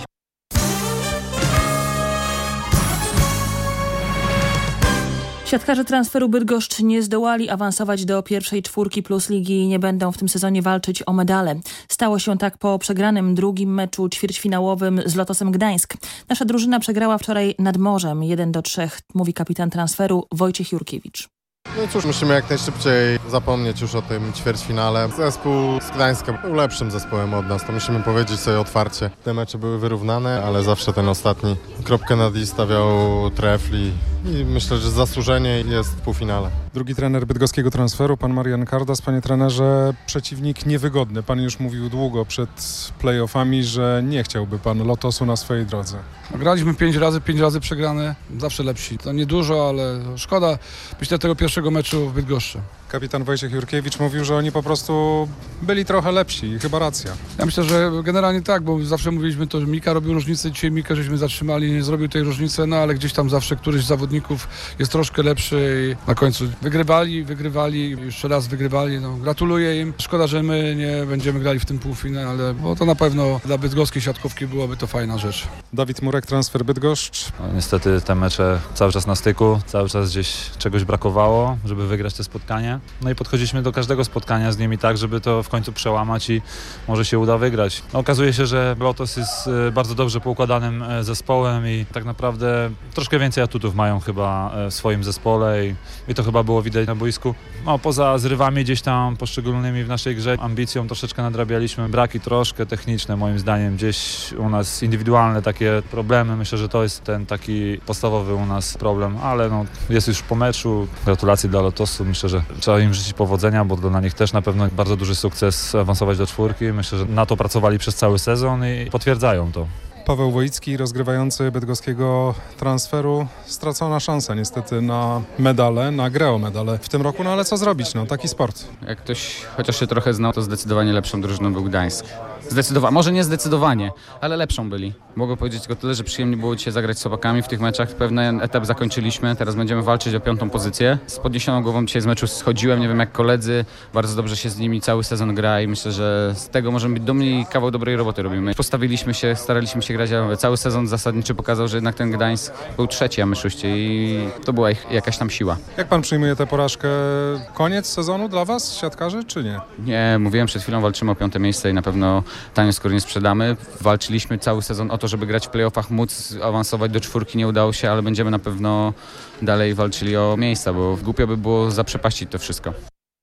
Siatkarze transferu Bydgoszcz nie zdołali awansować do pierwszej czwórki plus ligi i nie będą w tym sezonie walczyć o medale. Stało się tak po przegranym drugim meczu ćwierćfinałowym z Lotosem Gdańsk. Nasza drużyna przegrała wczoraj nad Morzem 1-3, mówi kapitan transferu Wojciech Jurkiewicz. No cóż, musimy jak najszybciej zapomnieć już o tym ćwierćfinale. Zespół z Gdańska był lepszym zespołem od nas, to musimy powiedzieć sobie otwarcie. Te mecze były wyrównane, ale zawsze ten ostatni kropkę nad i stawiał Trefl i myślę, że zasłużenie jest w półfinale. Drugi trener bydgoskiego transferu, pan Marian Kardas. Panie trenerze, przeciwnik niewygodny. Pan już mówił długo przed play-offami, że nie chciałby pan Lotosu na swojej drodze. Graliśmy 5 razy przegrane, zawsze lepsi. To niedużo, ale szkoda, myślę, tego pierwszego meczu w Bydgoszczy. Kapitan Wojciech Jurkiewicz mówił, że oni po prostu byli trochę lepsi i chyba racja. Ja myślę, że generalnie tak, bo zawsze mówiliśmy to, że Mika robił różnicę, dzisiaj Mika żeśmy zatrzymali, nie zrobił tej różnicy, no ale gdzieś tam zawsze któryś z zawodników jest troszkę lepszy i na końcu wygrywali, jeszcze raz wygrywali, no gratuluję im. Szkoda, że my nie będziemy grali w tym półfinale, bo to na pewno dla bydgoskiej siatkówki byłoby to fajna rzecz. Dawid Murek, transfer Bydgoszcz. No, niestety te mecze cały czas na styku, cały czas gdzieś czegoś brakowało, żeby wygrać te spotkanie. No i podchodziliśmy do każdego spotkania z nimi tak, żeby to w końcu przełamać i może się uda wygrać. No, okazuje się, że Lotos jest bardzo dobrze poukładanym zespołem i tak naprawdę troszkę więcej atutów mają chyba w swoim zespole i to chyba było widać na boisku. No, poza zrywami gdzieś tam poszczególnymi w naszej grze, ambicją troszeczkę nadrabialiśmy. Braki troszkę techniczne moim zdaniem, gdzieś u nas indywidualne takie problemy. Myślę, że to jest ten taki podstawowy u nas problem, ale no, jest już po meczu. Gratulacje dla Lotosu. Myślę, że trzeba im życzyć powodzenia, bo dla nich też na pewno bardzo duży sukces awansować do czwórki. Myślę, że na to pracowali przez cały sezon i potwierdzają to. Paweł Wojicki, rozgrywający bydgoskiego transferu. Stracona szansa niestety na medale, na grę o medale w tym roku, no ale co zrobić, no taki sport. Jak ktoś chociaż się trochę znał, to zdecydowanie lepszą drużyną był Gdańsk. Może nie zdecydowanie, ale lepszą byli. Mogę powiedzieć tylko tyle, że przyjemnie było dzisiaj zagrać z chłopakami w tych meczach. Pewien etap zakończyliśmy, teraz będziemy walczyć o 5. pozycję. Z podniesioną głową dzisiaj z meczu schodziłem, nie wiem jak koledzy, bardzo dobrze się z nimi cały sezon gra i myślę, że z tego możemy być dumni i kawał dobrej roboty robimy. Postawiliśmy się, staraliśmy się grać, a cały sezon zasadniczy pokazał, że jednak ten Gdańsk był trzeci, a my szóści i to była jakaś tam siła. Jak pan przyjmuje tę porażkę? Koniec sezonu dla was, siatkarzy, czy nie? Nie, mówiłem przed chwilą, walczymy o 5. miejsce i na pewno tanio skoro nie sprzedamy. Walczyliśmy cały sezon o to, żeby grać w play-offach, móc awansować do czwórki, nie udało się, ale będziemy na pewno dalej walczyli o miejsca, bo głupio by było zaprzepaścić to wszystko.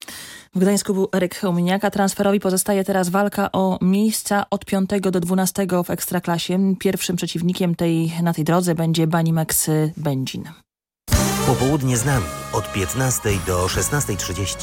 W Gdańsku był Eryk Chełminiak, transferowi pozostaje teraz walka o miejsca od 5. do 12 w Ekstraklasie. Pierwszym przeciwnikiem na tej drodze będzie Banimex Będzin. Popołudnie z nami od 15 do 16:30.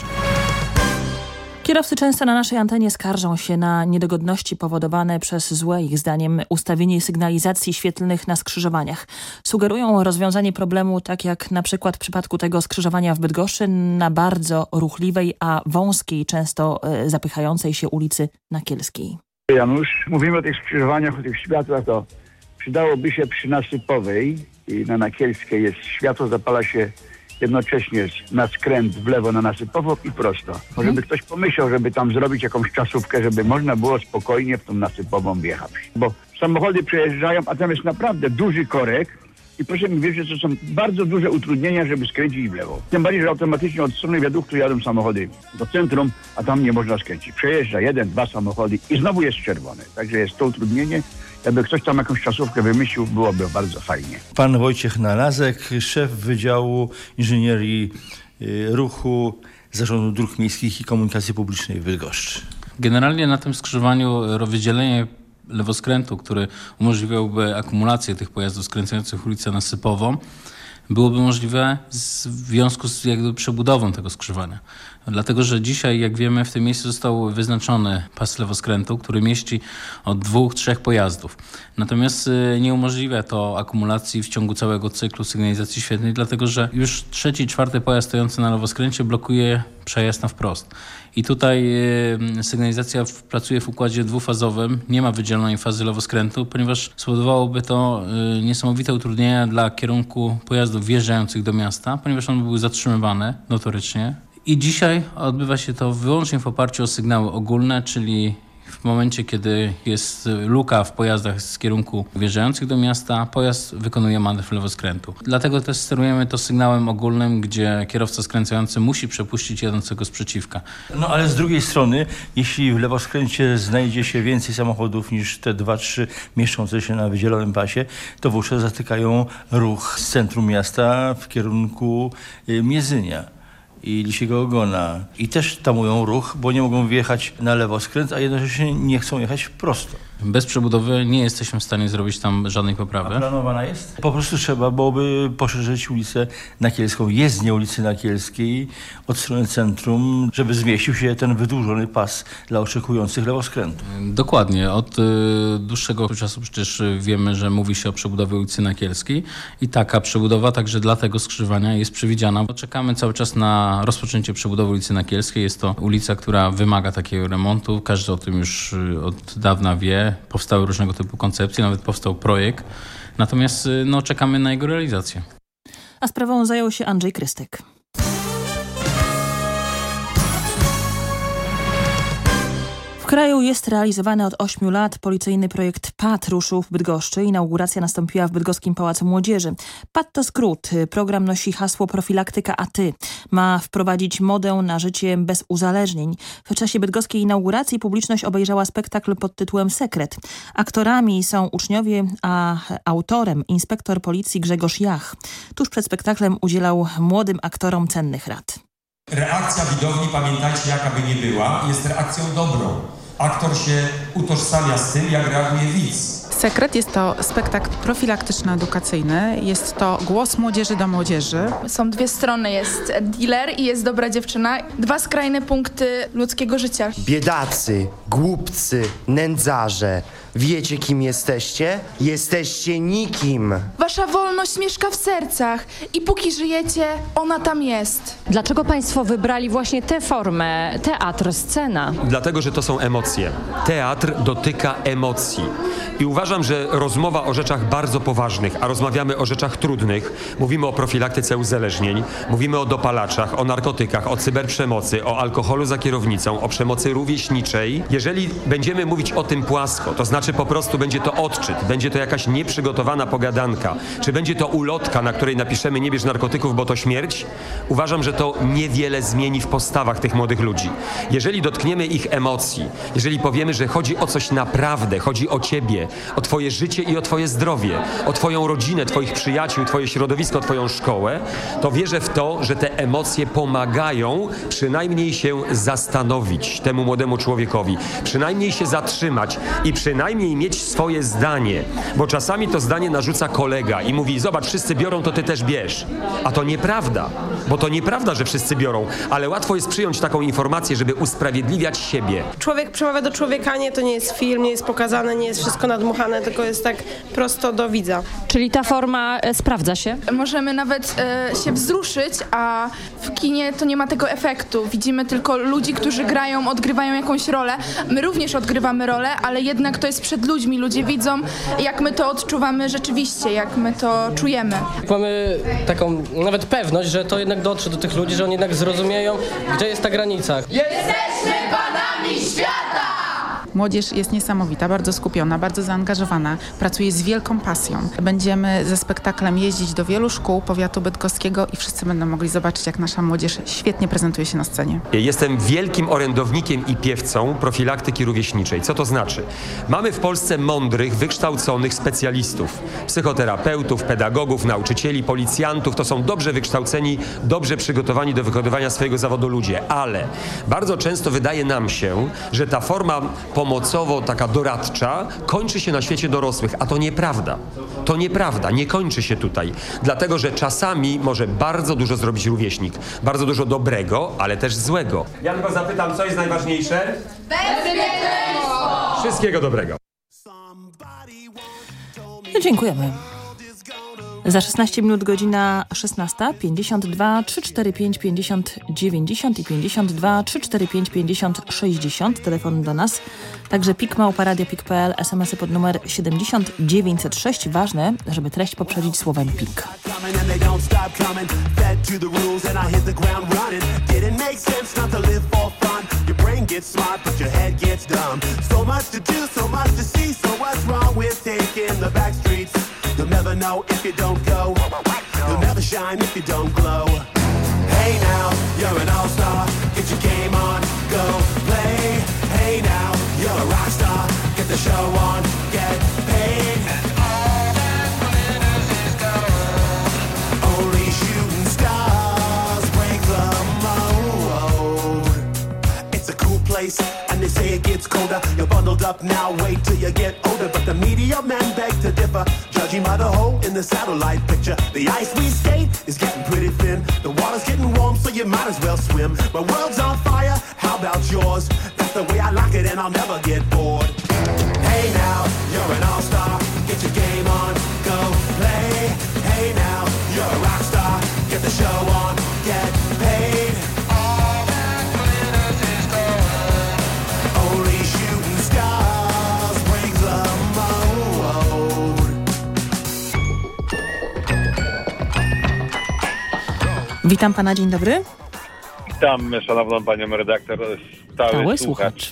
Kierowcy często na naszej antenie skarżą się na niedogodności powodowane przez złe, ich zdaniem, ustawienie sygnalizacji świetlnych na skrzyżowaniach. Sugerują rozwiązanie problemu, tak jak na przykład w przypadku tego skrzyżowania w Bydgoszczy na bardzo ruchliwej, a wąskiej, często zapychającej się ulicy Nakielskiej. Janusz, mówimy o tych skrzyżowaniach, o tych światłach, to przydałoby się przy Nasypowej i na Nakielskiej jest światło, zapala się jednocześnie na skręt w lewo na Nasypową i prosto. Może by ktoś pomyślał, żeby tam zrobić jakąś czasówkę, żeby można było spokojnie w tą Nasypową wjechać. Bo samochody przejeżdżają, a tam jest naprawdę duży korek i proszę mi wierzyć, że to są bardzo duże utrudnienia, żeby skręcić w lewo. Tym bardziej, że automatycznie od strony wiaduktu jadą samochody do centrum, a tam nie można skręcić. Przejeżdża 1, 2 samochody i znowu jest czerwone. Także jest to utrudnienie. Jakby ktoś tam jakąś czasówkę wymyślił, byłoby bardzo fajnie. Pan Wojciech Nalazek, szef Wydziału Inżynierii Ruchu Zarządu Dróg Miejskich i Komunikacji Publicznej w Bydgoszczy. Generalnie na tym skrzyżowaniu wydzielenie lewoskrętu, który umożliwiałby akumulację tych pojazdów skręcających ulicę Nasypową, byłoby możliwe w związku z przebudową tego skrzyżowania. Dlatego, że dzisiaj, jak wiemy, w tym miejscu został wyznaczony pas lewoskrętu, który mieści od 2-3 pojazdów. Natomiast nie umożliwia to akumulacji w ciągu całego cyklu sygnalizacji świetlnej, dlatego że już 3., 4. pojazd stojący na lewoskręcie blokuje przejazd na wprost. I tutaj sygnalizacja pracuje w układzie dwufazowym, nie ma wydzielonej fazy lewoskrętu, ponieważ spowodowałoby to niesamowite utrudnienia dla kierunku pojazdów wjeżdżających do miasta, ponieważ one były zatrzymywane notorycznie. I dzisiaj odbywa się to wyłącznie w oparciu o sygnały ogólne, czyli W momencie, kiedy jest luka w pojazdach z kierunku wjeżdżających do miasta, pojazd wykonuje manewr lewoskrętu. Dlatego też sterujemy to sygnałem ogólnym, gdzie kierowca skręcający musi przepuścić jadącego sprzeciwka. No ale z drugiej strony, jeśli w lewoskręcie znajdzie się więcej samochodów niż te 2-3 mieszczące się na wydzielonym pasie, to wówczas zatykają ruch z centrum miasta w kierunku Miezynia i Lisiego Ogona. I też tamują ruch, bo nie mogą wjechać na lewoskręt, a jednocześnie nie chcą jechać prosto. Bez przebudowy nie jesteśmy w stanie zrobić tam żadnej poprawy. A planowana jest? Po prostu trzeba byłoby poszerzyć ulicę Nakielską, jezdnię ulicy Nakielskiej od strony centrum, żeby zmieścił się ten wydłużony pas dla oczekujących lewoskrętu. Dokładnie. Od dłuższego czasu przecież wiemy, że mówi się o przebudowie ulicy Nakielskiej i taka przebudowa także dla tego skrzyżowania jest przewidziana. Czekamy cały czas na rozpoczęcie przebudowy ulicy Nakielskiej. Jest to ulica, która wymaga takiego remontu. Każdy o tym już od dawna wie. Powstały różnego typu koncepcje, nawet powstał projekt. Natomiast czekamy na jego realizację. A sprawą zajął się Andrzej Krystek. W kraju jest realizowany od 8 lat policyjny projekt PAT ruszył w Bydgoszczy. Inauguracja nastąpiła w Bydgoskim Pałacu Młodzieży. PAT to skrót. Program nosi hasło Profilaktyka a ty. Ma wprowadzić modę na życie bez uzależnień. W czasie bydgoskiej inauguracji publiczność obejrzała spektakl pod tytułem Sekret. Aktorami są uczniowie, a autorem inspektor policji Grzegorz Jach. Tuż przed spektaklem udzielał młodym aktorom cennych rad. Reakcja widowni, pamiętajcie, jaka by nie była, jest reakcją dobrą. Aktor się utożsamia z tym, jak reaguje widz. Sekret jest to spektakl profilaktyczno-edukacyjny. Jest to głos młodzieży do młodzieży. Są dwie strony. Jest dealer i jest dobra dziewczyna. Dwa skrajne punkty ludzkiego życia. Biedacy, głupcy, nędzarze. Wiecie, kim jesteście? Jesteście nikim. Wasza wolność mieszka w sercach i póki żyjecie, ona tam jest. Dlaczego państwo wybrali właśnie tę formę, teatr, scena? Dlatego, że to są emocje. Teatr dotyka emocji. I uważam, że rozmowa o rzeczach bardzo poważnych, a rozmawiamy o rzeczach trudnych, mówimy o profilaktyce uzależnień, mówimy o dopalaczach, o narkotykach, o cyberprzemocy, o alkoholu za kierownicą, o przemocy rówieśniczej. Jeżeli będziemy mówić o tym płasko, to znaczy po prostu będzie to odczyt, będzie to jakaś nieprzygotowana pogadanka, czy będzie to ulotka, na której napiszemy nie bierz narkotyków, bo to śmierć, uważam, że to niewiele zmieni w postawach tych młodych ludzi. Jeżeli dotkniemy ich emocji, jeżeli powiemy, że chodzi o coś naprawdę, chodzi o ciebie, o twoje życie i o twoje zdrowie, o twoją rodzinę, twoich przyjaciół, twoje środowisko, twoją szkołę, to wierzę w to, że te emocje pomagają przynajmniej się zastanowić temu młodemu człowiekowi, przynajmniej się zatrzymać i przynajmniej mieć swoje zdanie, bo czasami to zdanie narzuca kolega i mówi, zobacz, wszyscy biorą, to ty też bierz. A to nieprawda, bo to nieprawda, że wszyscy biorą, ale łatwo jest przyjąć taką informację, żeby usprawiedliwiać siebie. Człowiek przemawia do człowieka, nie, to nie jest film, nie jest pokazane, nie jest wszystko nadmuchane, tylko jest tak prosto do widza. Czyli ta forma sprawdza się? Możemy nawet się wzruszyć, a w kinie to nie ma tego efektu. Widzimy tylko ludzi, którzy grają, odgrywają jakąś rolę. My również odgrywamy rolę, ale jednak to jest przed ludźmi. Ludzie widzą, jak my to odczuwamy rzeczywiście, jak my to czujemy. Mamy taką nawet pewność, że to jednak dotrze do tych ludzi, że oni jednak zrozumieją, gdzie jest ta granica. Jesteśmy panami świata! Młodzież jest niesamowita, bardzo skupiona, bardzo zaangażowana, pracuje z wielką pasją. Będziemy ze spektaklem jeździć do wielu szkół powiatu bydgoskiego i wszyscy będą mogli zobaczyć, jak nasza młodzież świetnie prezentuje się na scenie. Jestem wielkim orędownikiem i piewcą profilaktyki rówieśniczej. Co to znaczy? Mamy w Polsce mądrych, wykształconych specjalistów, psychoterapeutów, pedagogów, nauczycieli, policjantów. To są dobrze wykształceni, dobrze przygotowani do wykonywania swojego zawodu ludzie, ale bardzo często wydaje nam się, że ta forma pomocowo, taka doradcza, kończy się na świecie dorosłych, a to nieprawda. To nieprawda, nie kończy się tutaj. Dlatego, że czasami może bardzo dużo zrobić rówieśnik. Bardzo dużo dobrego, ale też złego. Ja tylko zapytam, co jest najważniejsze? Bezpieczeństwo! Wszystkiego dobrego. Dziękujemy. Za 16 minut godzina 16, 52 345 50 90 i 52 345 50 60. Telefon do nas. Także pik@radiopik.pl, SMS-y pod numer 70906. Ważne, żeby treść poprzedzić słowem pik. gets smart, but your head gets dumb. So much to do, so much to see, so what's wrong with taking the back streets? You'll never know if you don't go. You'll never shine if you don't glow. Hey now, you're an all-star, get your game on, go play. Hey now, you're a rock star, get the show on, get paid. And all that glitters is gold. Only shooting stars break the mold. It's a cool place, and they say it gets colder. You're bundled up now, wait till you get older. But the media men beg to differ, judging by the hole in the satellite picture. The ice we skate is getting pretty thin. The water's getting warm, so you might as well swim. My world's on fire, how about yours? That's the way I like it, and I'll never get bored. Hey now, you're an all-star, get your game on, go play. Hey now, you're a rock star, get the show on, get paid. All that glitters is gold. Only shooting stars break the mold. Witam pana, dzień dobry. Witam szanowną panią redaktor, stały słuchacz.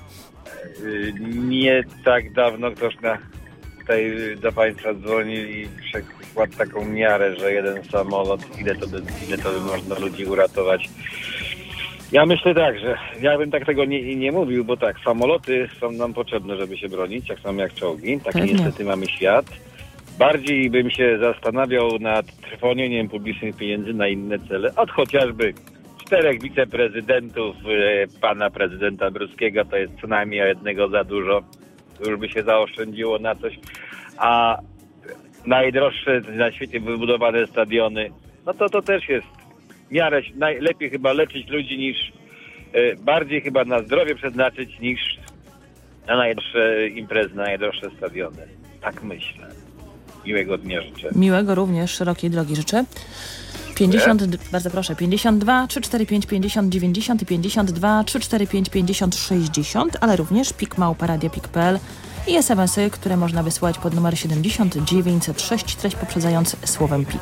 Nie tak dawno ktoś tutaj do państwa dzwonił i przykładł taką miarę, że jeden samolot, ile to by można ludzi uratować. Ja myślę tak, że ja bym tak tego nie mówił, bo tak, samoloty są nam potrzebne, żeby się bronić, tak samo jak czołgi. Taki niestety mamy świat. Bardziej bym się zastanawiał nad trwonieniem publicznych pieniędzy na inne cele, od chociażby 4 wiceprezydentów pana prezydenta Brusskiego, to jest co najmniej o jednego za dużo, już by się zaoszczędziło na coś, a najdroższe na świecie wybudowane stadiony, no to też jest w miarę najlepiej chyba leczyć ludzi niż, bardziej chyba na zdrowie przeznaczyć niż na najdroższe imprezy, na najdroższe stadiony. Tak myślę. Miłego dnia życzę. Miłego również, szerokiej drogi życzę. Bardzo proszę, 52 345 50 90 i 52 345 50 60, ale również pik@radia.pik.pl i SMS-y, które można wysłać pod numer 7906, treść poprzedzając słowem pik.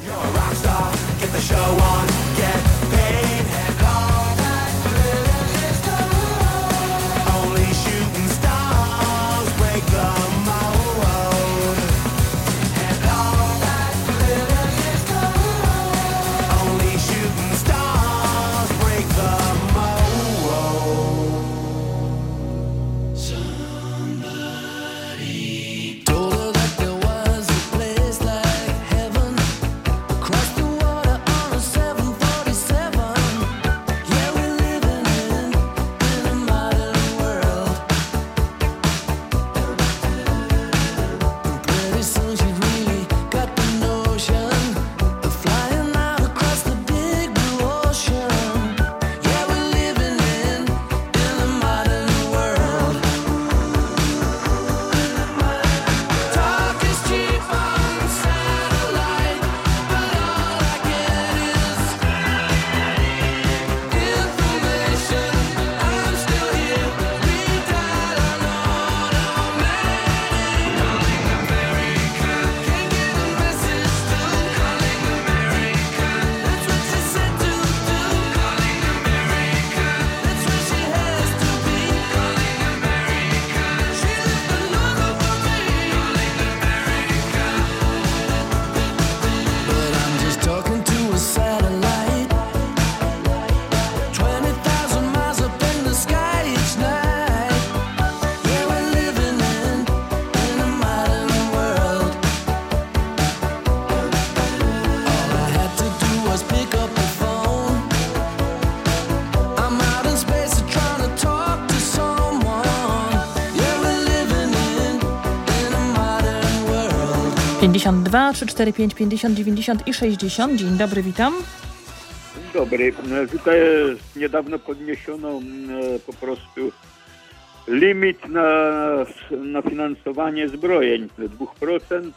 Dzień 52 345 50 90 i 60. Dzień dobry, witam. Dzień dobry. Tutaj niedawno podniesiono po prostu limit na finansowanie zbrojeń 2%.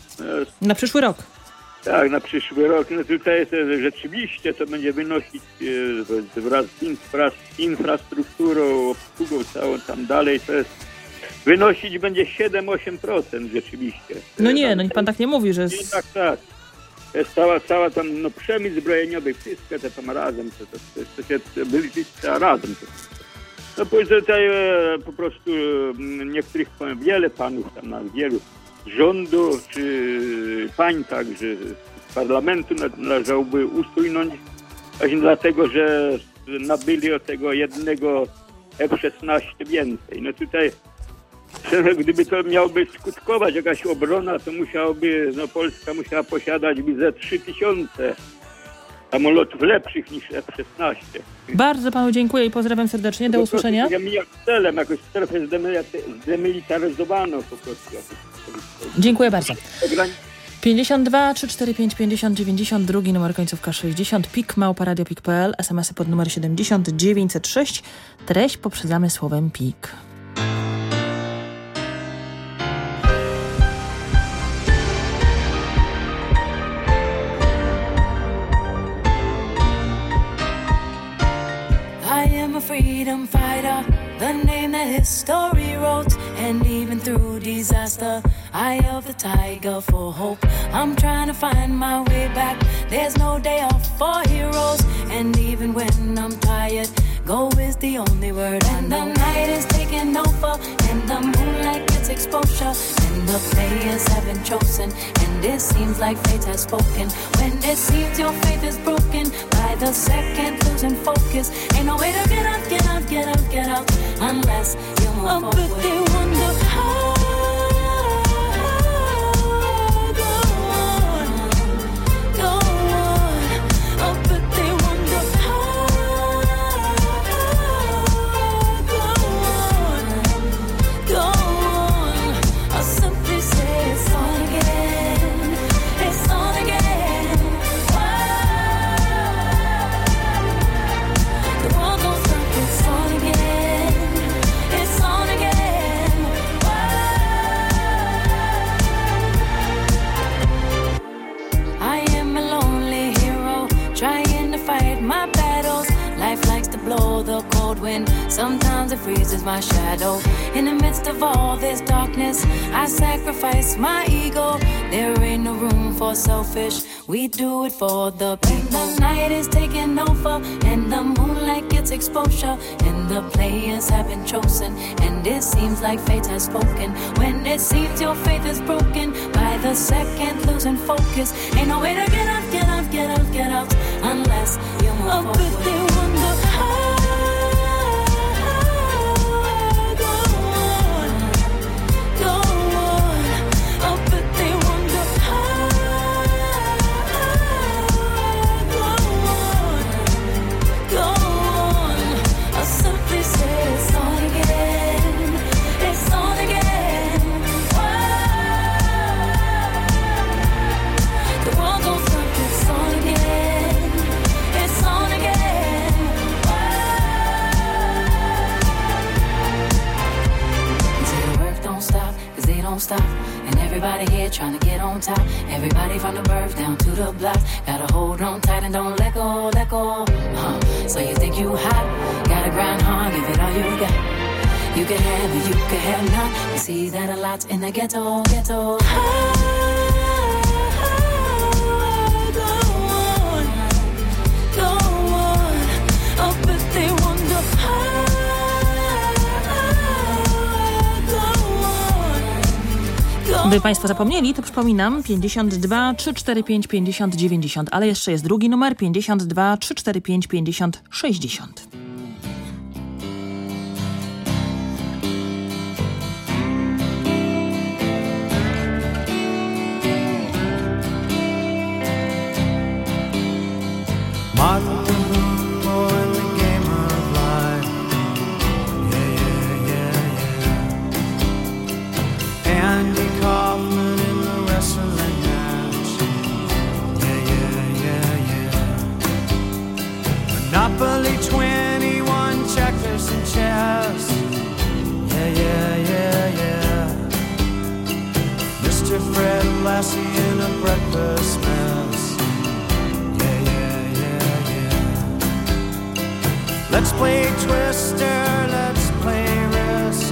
Na przyszły rok. Tak, na przyszły rok. No tutaj rzeczywiście to będzie wynosić wraz z infrastrukturą, obsługą całą tam dalej, to jest wynosić będzie 7-8% rzeczywiście. No nie, no niech pan tak nie mówi, że... Tak. To jest cała tam, przemysł zbrojeniowy, wszystko to tam razem, to się wyliczyć razem. No bo tutaj po prostu niektórych, wiele panów tam, wielu rządu czy pań także z parlamentu należałoby usunąć właśnie dlatego, że nabyli od tego jednego F-16 więcej. No tutaj gdyby to miałoby skutkować jakaś obrona, to musiałoby, Polska musiała posiadać widzę 3000 samolotów lepszych niż F-16. Bardzo panu dziękuję i pozdrawiam serdecznie. Do usłyszenia. Celem jakoś strefę zdemilitaryzowano po prostu. Dziękuję bardzo. 52 345 50 92, numer końcówka 60, pik@radiopik.pl, SMS-y pod numer 70 906. Treść poprzedzamy słowem pik. I am a freedom fighter, the name that history wrote. And even through disaster, eye of the tiger for hope. I'm trying to find my way back. There's no day off for heroes. And even when I'm tired, go is the only word. And the night is taking over, and the moonlight gets exposure, and the players have been chosen, and it seems like fate has spoken. When it seems your faith is broken, by the second losing focus, ain't no way to get out, get out, get out, get out, unless you move forward. But they wonder how. Blow the cold wind, sometimes it freezes my shadow. In the midst of all this darkness, I sacrifice my ego. There ain't no room for selfish, we do it for the people. The night is taking over, and the moonlight gets exposure, and the players have been chosen, and it seems like fate has spoken. When it seems your faith is broken, by the second losing focus, ain't no way to get out, get out, get out, get out, unless you move forward. But they wonder how. Stop, and everybody here trying to get on top. Everybody from the birth down to the block, gotta hold on tight and don't let go, let go. So you think you hot, gotta grind hard, give it all you got. You can have it, you can have none. You see that a lot in the ghetto, ghetto. Go on, oh, but they wonder how. Gdyby Państwo zapomnieli, to przypominam 52 345 50 90, ale jeszcze jest drugi numer 52 345 50 60. Monopoly 21 checkers and chess. Yeah. Mr. Fred Lassie in a breakfast mess. Yeah. Let's play Twister, let's play Risk.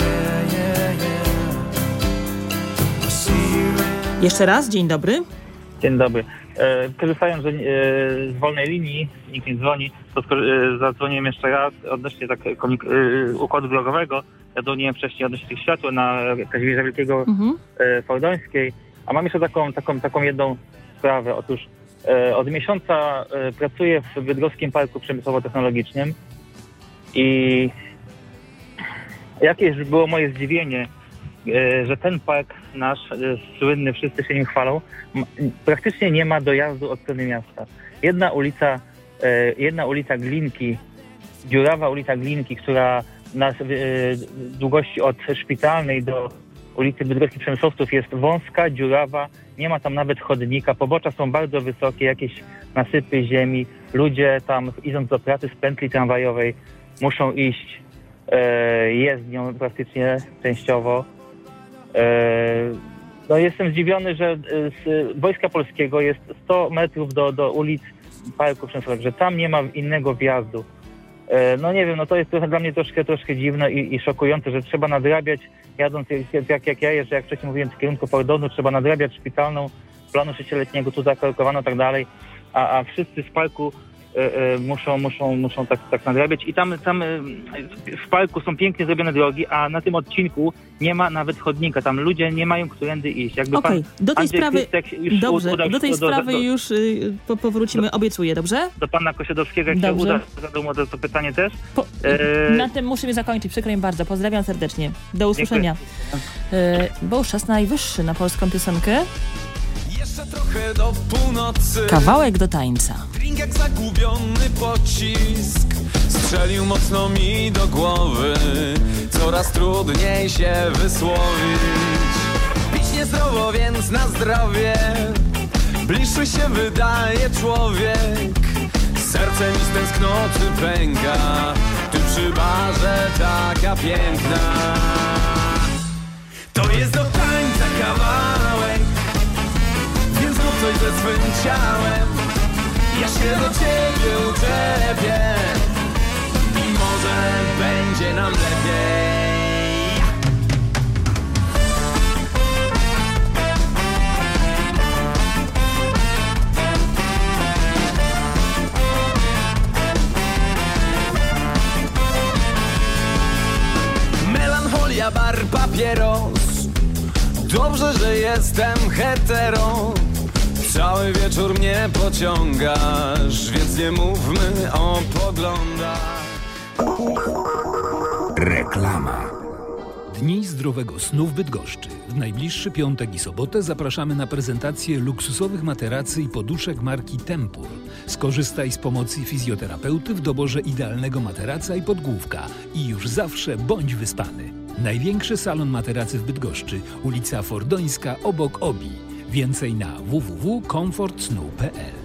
Yeah. Jeszcze raz, dzień dobry. Dzień dobry. Korzystając z wolnej linii, nikt nie dzwoni, to zadzwoniłem jeszcze raz odnośnie układu drogowego. Ja dzwoniłem wcześniej odnośnie tych światł na Kazimierza Wielkiego Fordońskiej, a mam jeszcze taką jedną sprawę. Otóż od miesiąca pracuję w Bydgoskim Parku Przemysłowo-Technologicznym i jakież było moje zdziwienie, że ten park nasz, słynny, wszyscy się nim chwalą, praktycznie nie ma dojazdu od strony miasta. Jedna ulica Glinki, dziurawa ulica Glinki, która na długości od Szpitalnej do ulicy Bydgoskich Przemysłowców jest wąska, dziurawa, nie ma tam nawet chodnika, pobocza są bardzo wysokie, jakieś nasypy ziemi, ludzie tam idąc do pracy z pętli tramwajowej muszą iść jezdnią praktycznie częściowo. No jestem zdziwiony, że z Wojska Polskiego jest 100 metrów do ulic Parku Przemysłowego, że tam nie ma innego wjazdu. No nie wiem, no to jest dla mnie troszkę dziwne i szokujące, że trzeba nadrabiać, jadąc jak ja jeżdżę, jak wcześniej mówiłem, w kierunku Fordonu, trzeba nadrabiać Szpitalną, planu 6-letniego, tu zakorkowano i tak dalej, a wszyscy z parku muszą tak nadrabiać i tam w parku są pięknie zrobione drogi, a na tym odcinku nie ma nawet chodnika, tam ludzie nie mają którędy iść. Okej, do tej sprawy do tej sprawy już powrócimy, obiecuję, dobrze? Do pana Kosiedowskiego, jak się uda, zadał to pytanie też. Na tym musimy zakończyć, przykro mi bardzo, pozdrawiam serdecznie, do usłyszenia. Bo już czas najwyższy na polską piosenkę. Trochę do północy. Kawałek do tańca. Drink jak zagubiony pocisk strzelił mocno mi do głowy. Coraz trudniej się wysłowić. Pić niezdrowo, więc na zdrowie. Bliższy się wydaje człowiek. Serce mi z tęsknoty pęka. Ty przy barze taka piękna. To jest do tańca kawałek. Coś ze swym ciałem, ja się do ciebie uczepię i może będzie nam lepiej. Melancholia, bar, papieros. Dobrze, że jestem hetero. Cały wieczór mnie pociągasz, więc nie mówmy o poglądach. Reklama. Dni Zdrowego Snu w Bydgoszczy. W najbliższy piątek i sobotę zapraszamy na prezentację luksusowych materacy i poduszek marki Tempur. Skorzystaj z pomocy fizjoterapeuty w doborze idealnego materaca i podgłówka i już zawsze bądź wyspany. Największy salon materacy w Bydgoszczy, ulica Fordońska obok Obi. Więcej na www.comfortsnu.pl.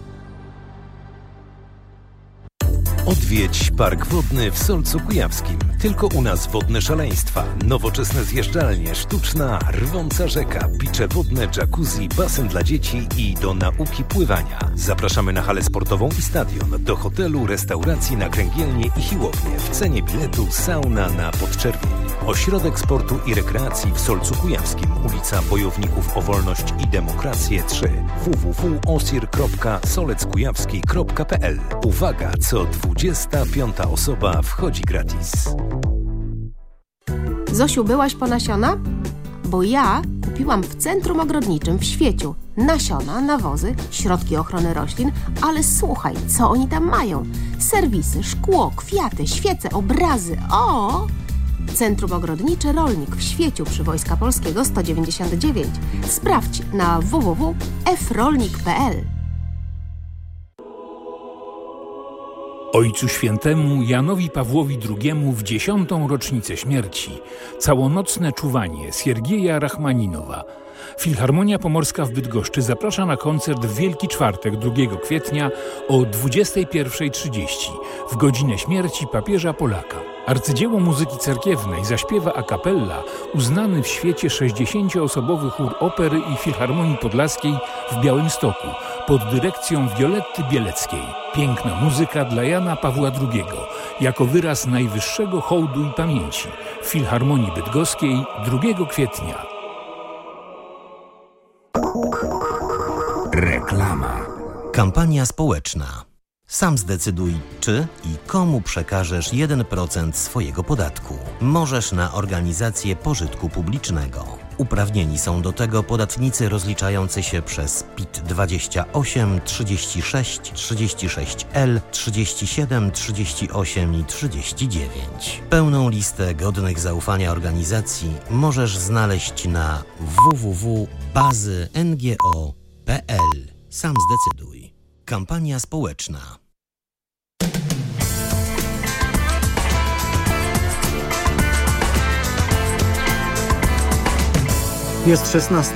Odwiedź Park Wodny w Solcu Kujawskim. Tylko u nas wodne szaleństwa, nowoczesne zjeżdżalnie, sztuczna, rwąca rzeka, picze wodne, jacuzzi, basen dla dzieci i do nauki pływania. Zapraszamy na halę sportową i stadion, do hotelu, restauracji, na kręgielnię i siłownię. W cenie biletu sauna na Podczerwień. Ośrodek Sportu i Rekreacji w Solcu Kujawskim, ulica Bojowników o Wolność i Demokrację 3, www.osir.soleckujawski.pl. Uwaga, co 25 osoba wchodzi gratis. Zosiu, byłaś po nasiona? Bo ja kupiłam w Centrum Ogrodniczym w Świeciu nasiona, nawozy, środki ochrony roślin, ale słuchaj, co oni tam mają? Serwisy, szkło, kwiaty, świece, obrazy, o! Centrum Ogrodnicze Rolnik w Świeciu przy Wojska Polskiego 199. Sprawdź na www.frolnik.pl. Ojcu Świętemu Janowi Pawłowi II w 10. rocznicę śmierci całonocne czuwanie Siergieja Rachmaninowa. Filharmonia Pomorska w Bydgoszczy zaprasza na koncert w Wielki Czwartek 2 kwietnia o 21:30 w godzinę śmierci papieża Polaka. Arcydzieło muzyki cerkiewnej zaśpiewa a cappella uznany w świecie 60-osobowy chór Opery i Filharmonii Podlaskiej w Białymstoku pod dyrekcją Violetty Bieleckiej. Piękna muzyka dla Jana Pawła II jako wyraz najwyższego hołdu i pamięci w Filharmonii Bydgoskiej 2 kwietnia. Reklama. Kampania społeczna. Sam zdecyduj, czy i komu przekażesz 1% swojego podatku. Możesz na organizację pożytku publicznego. Uprawnieni są do tego podatnicy rozliczający się przez PIT 28, 36, 36L, 37, 38 i 39. Pełną listę godnych zaufania organizacji możesz znaleźć na www.bazy.ngo.pl. Sam zdecyduj. Kampania społeczna. Jest 16.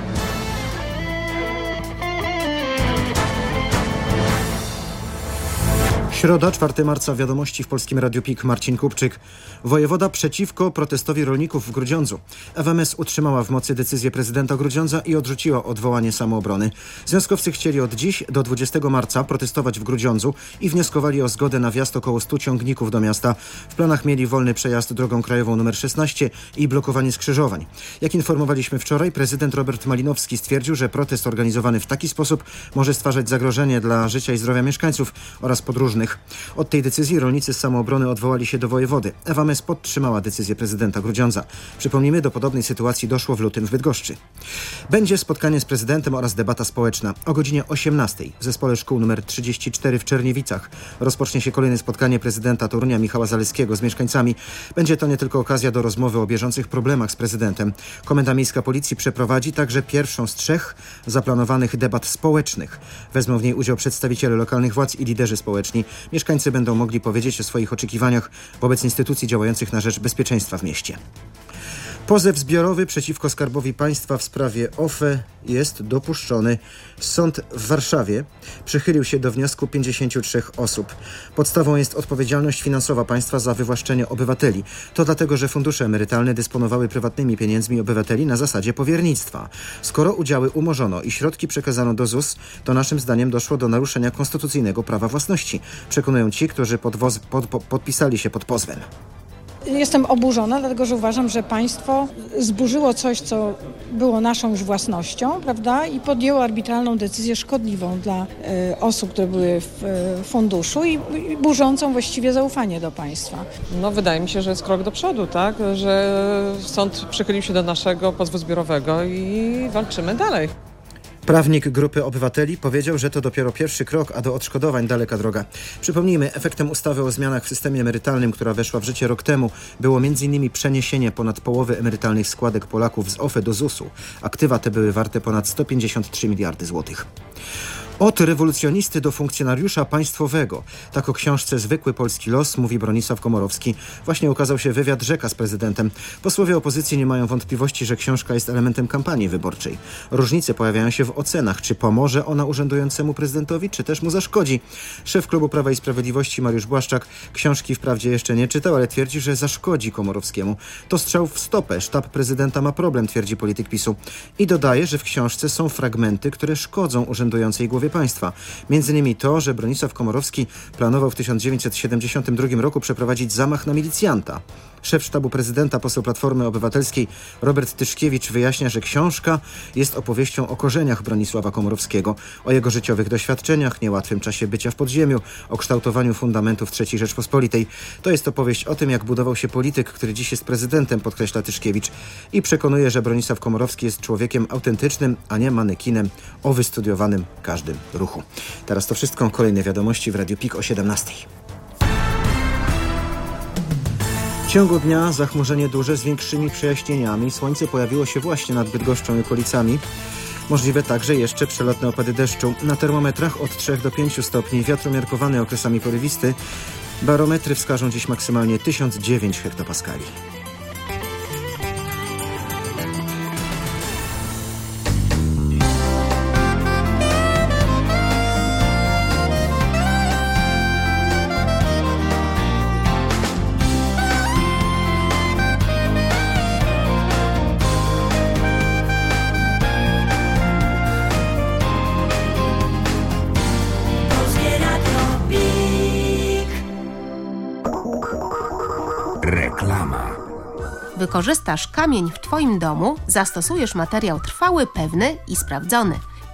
Środa, 4 marca, wiadomości w Polskim Radiu PIK. Marcin Kupczyk. Wojewoda przeciwko protestowi rolników w Grudziądzu. FMS utrzymała w mocy decyzję prezydenta Grudziądza i odrzuciła odwołanie Samoobrony. Związkowcy chcieli od dziś do 20 marca protestować w Grudziądzu i wnioskowali o zgodę na wjazd około 100 ciągników do miasta. W planach mieli wolny przejazd drogą krajową nr 16 i blokowanie skrzyżowań. Jak informowaliśmy wczoraj, prezydent Robert Malinowski stwierdził, że protest organizowany w taki sposób może stwarzać zagrożenie dla życia i zdrowia mieszkańców oraz podróżnych. Od tej decyzji rolnicy z Samoobrony odwołali się do wojewody. FMS podtrzymała decyzję prezydenta Grudziądza. Przypomnijmy, do podobnej sytuacji doszło w lutym w Bydgoszczy. Będzie spotkanie z prezydentem oraz debata społeczna. O godzinie 18 w Zespole Szkół nr 34 w Czerniewicach rozpocznie się kolejne spotkanie prezydenta Torunia Michała Zaleskiego z mieszkańcami. Będzie to nie tylko okazja do rozmowy o bieżących problemach z prezydentem. Komenda Miejska Policji przeprowadzi także pierwszą z 3 zaplanowanych debat społecznych. Wezmą w niej udział przedstawiciele lokalnych władz i liderzy społeczni. Mieszkańcy będą mogli powiedzieć o swoich oczekiwaniach wobec instytucji działających na rzecz bezpieczeństwa w mieście. Pozew zbiorowy przeciwko Skarbowi Państwa w sprawie OFE jest dopuszczony. Sąd w Warszawie przychylił się do wniosku 53 osób. Podstawą jest odpowiedzialność finansowa państwa za wywłaszczenie obywateli. To dlatego, że fundusze emerytalne dysponowały prywatnymi pieniędzmi obywateli na zasadzie powiernictwa. Skoro udziały umorzono i środki przekazano do ZUS, to naszym zdaniem doszło do naruszenia konstytucyjnego prawa własności. Przekonują ci, którzy podpisali się pod pozwem. Jestem oburzona, dlatego że uważam, że państwo zburzyło coś, co było naszą już własnością, prawda, i podjęło arbitralną decyzję szkodliwą dla osób, które były w funduszu i burzącą właściwie zaufanie do państwa. No, wydaje mi się, że jest krok do przodu, tak, że sąd przychylił się do naszego pozwu zbiorowego i walczymy dalej. Prawnik Grupy Obywateli powiedział, że to dopiero pierwszy krok, a do odszkodowań daleka droga. Przypomnijmy, efektem ustawy o zmianach w systemie emerytalnym, która weszła w życie rok temu, było m.in. przeniesienie ponad połowy emerytalnych składek Polaków z OFE do ZUS-u. Aktywa te były warte ponad 153 miliardy złotych. Od rewolucjonisty do funkcjonariusza państwowego. Tak o książce Zwykły polski los mówi Bronisław Komorowski. Właśnie ukazał się wywiad Rzeka z prezydentem. Posłowie opozycji nie mają wątpliwości, że książka jest elementem kampanii wyborczej. Różnice pojawiają się w ocenach, czy pomoże ona urzędującemu prezydentowi, czy też mu zaszkodzi. Szef klubu Prawa i Sprawiedliwości Mariusz Błaszczak książki wprawdzie jeszcze nie czytał, ale twierdzi, że zaszkodzi Komorowskiemu. To strzał w stopę. Sztab prezydenta ma problem, twierdzi polityk PiS-u. I dodaje, że w książce są fragmenty, które szkodzą urzędującej głowie państwa. Między innymi to, że Bronisław Komorowski planował w 1972 roku przeprowadzić zamach na milicjanta. Szef sztabu prezydenta, poseł Platformy Obywatelskiej Robert Tyszkiewicz wyjaśnia, że książka jest opowieścią o korzeniach Bronisława Komorowskiego, o jego życiowych doświadczeniach, niełatwym czasie bycia w podziemiu, o kształtowaniu fundamentów III Rzeczpospolitej. To jest opowieść o tym, jak budował się polityk, który dziś jest prezydentem, podkreśla Tyszkiewicz i przekonuje, że Bronisław Komorowski jest człowiekiem autentycznym, a nie manekinem o wystudiowanym każdym ruchu. Teraz to wszystko. Kolejne wiadomości w Radiu PIK o 17. W ciągu dnia zachmurzenie duże z większymi przejaśnieniami. Słońce pojawiło się właśnie nad Bydgoszczą i okolicami. Możliwe także jeszcze przelotne opady deszczu. Na termometrach od 3 do 5 stopni. Wiatr umiarkowany, okresami porywisty. Barometry wskażą dziś maksymalnie 1009 hektopaskali. Reklama. Wykorzystasz kamień w Twoim domu, zastosujesz materiał trwały, pewny i sprawdzony.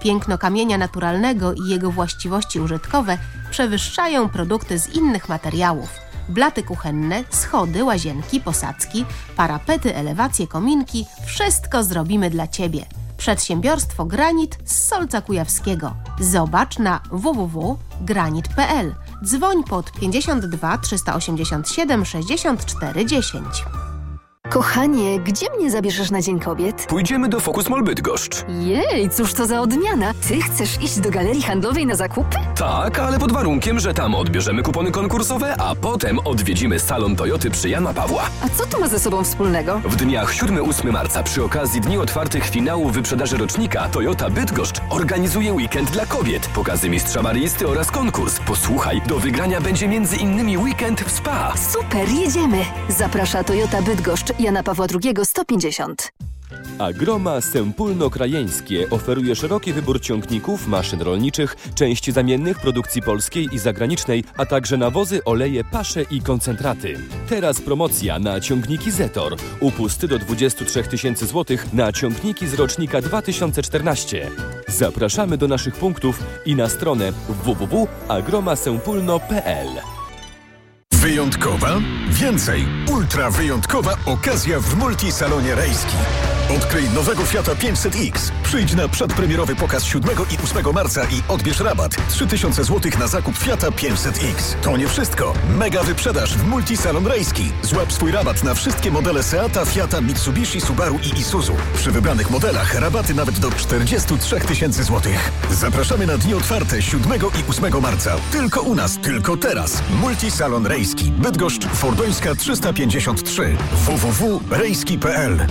Piękno kamienia naturalnego i jego właściwości użytkowe przewyższają produkty z innych materiałów. Blaty kuchenne, schody, łazienki, posadzki, parapety, elewacje, kominki – wszystko zrobimy dla Ciebie. Przedsiębiorstwo Granit z Solca Kujawskiego. Zobacz na www.granit.pl. Dzwoń pod 52 387 64 10. Kochanie, gdzie mnie zabierzesz na Dzień Kobiet? Pójdziemy do Focus Mall Bydgoszcz. Jej, cóż to za odmiana. Ty chcesz iść do galerii handlowej na zakupy? Tak, ale pod warunkiem, że tam odbierzemy kupony konkursowe, a potem odwiedzimy salon Toyoty przy Jana Pawła. A co to ma ze sobą wspólnego? W dniach 7-8 marca przy okazji Dni Otwartych finału wyprzedaży rocznika Toyota Bydgoszcz organizuje weekend dla kobiet, pokazy mistrza baristy oraz konkurs. Posłuchaj, do wygrania będzie m.in. weekend w spa. Super, jedziemy! Zaprasza Toyota Bydgoszcz, Jana Pawła II 150. Agroma Sępólno-Krajeńskie oferuje szeroki wybór ciągników, maszyn rolniczych, części zamiennych produkcji polskiej i zagranicznej, a także nawozy, oleje, pasze i koncentraty. Teraz promocja na ciągniki Zetor. Upusty do 23 000 złotych na ciągniki z rocznika 2014. Zapraszamy do naszych punktów i na stronę www.agromasempólno.pl. Wyjątkowa? Więcej! Ultra wyjątkowa okazja w Multisalonie Rejski. Odkryj nowego Fiata 500X. Przyjdź na przedpremierowy pokaz 7 i 8 marca i odbierz rabat 3000 zł na zakup Fiata 500X. To nie wszystko. Mega wyprzedaż w Multisalon Rejski. Złap swój rabat na wszystkie modele Seata, Fiata, Mitsubishi, Subaru i Isuzu. Przy wybranych modelach rabaty nawet do 43 000 zł. Zapraszamy na dni otwarte 7 i 8 marca. Tylko u nas, tylko teraz. Multisalon Rejski. Bydgoszcz, Fordońska 353. www.rejski.pl.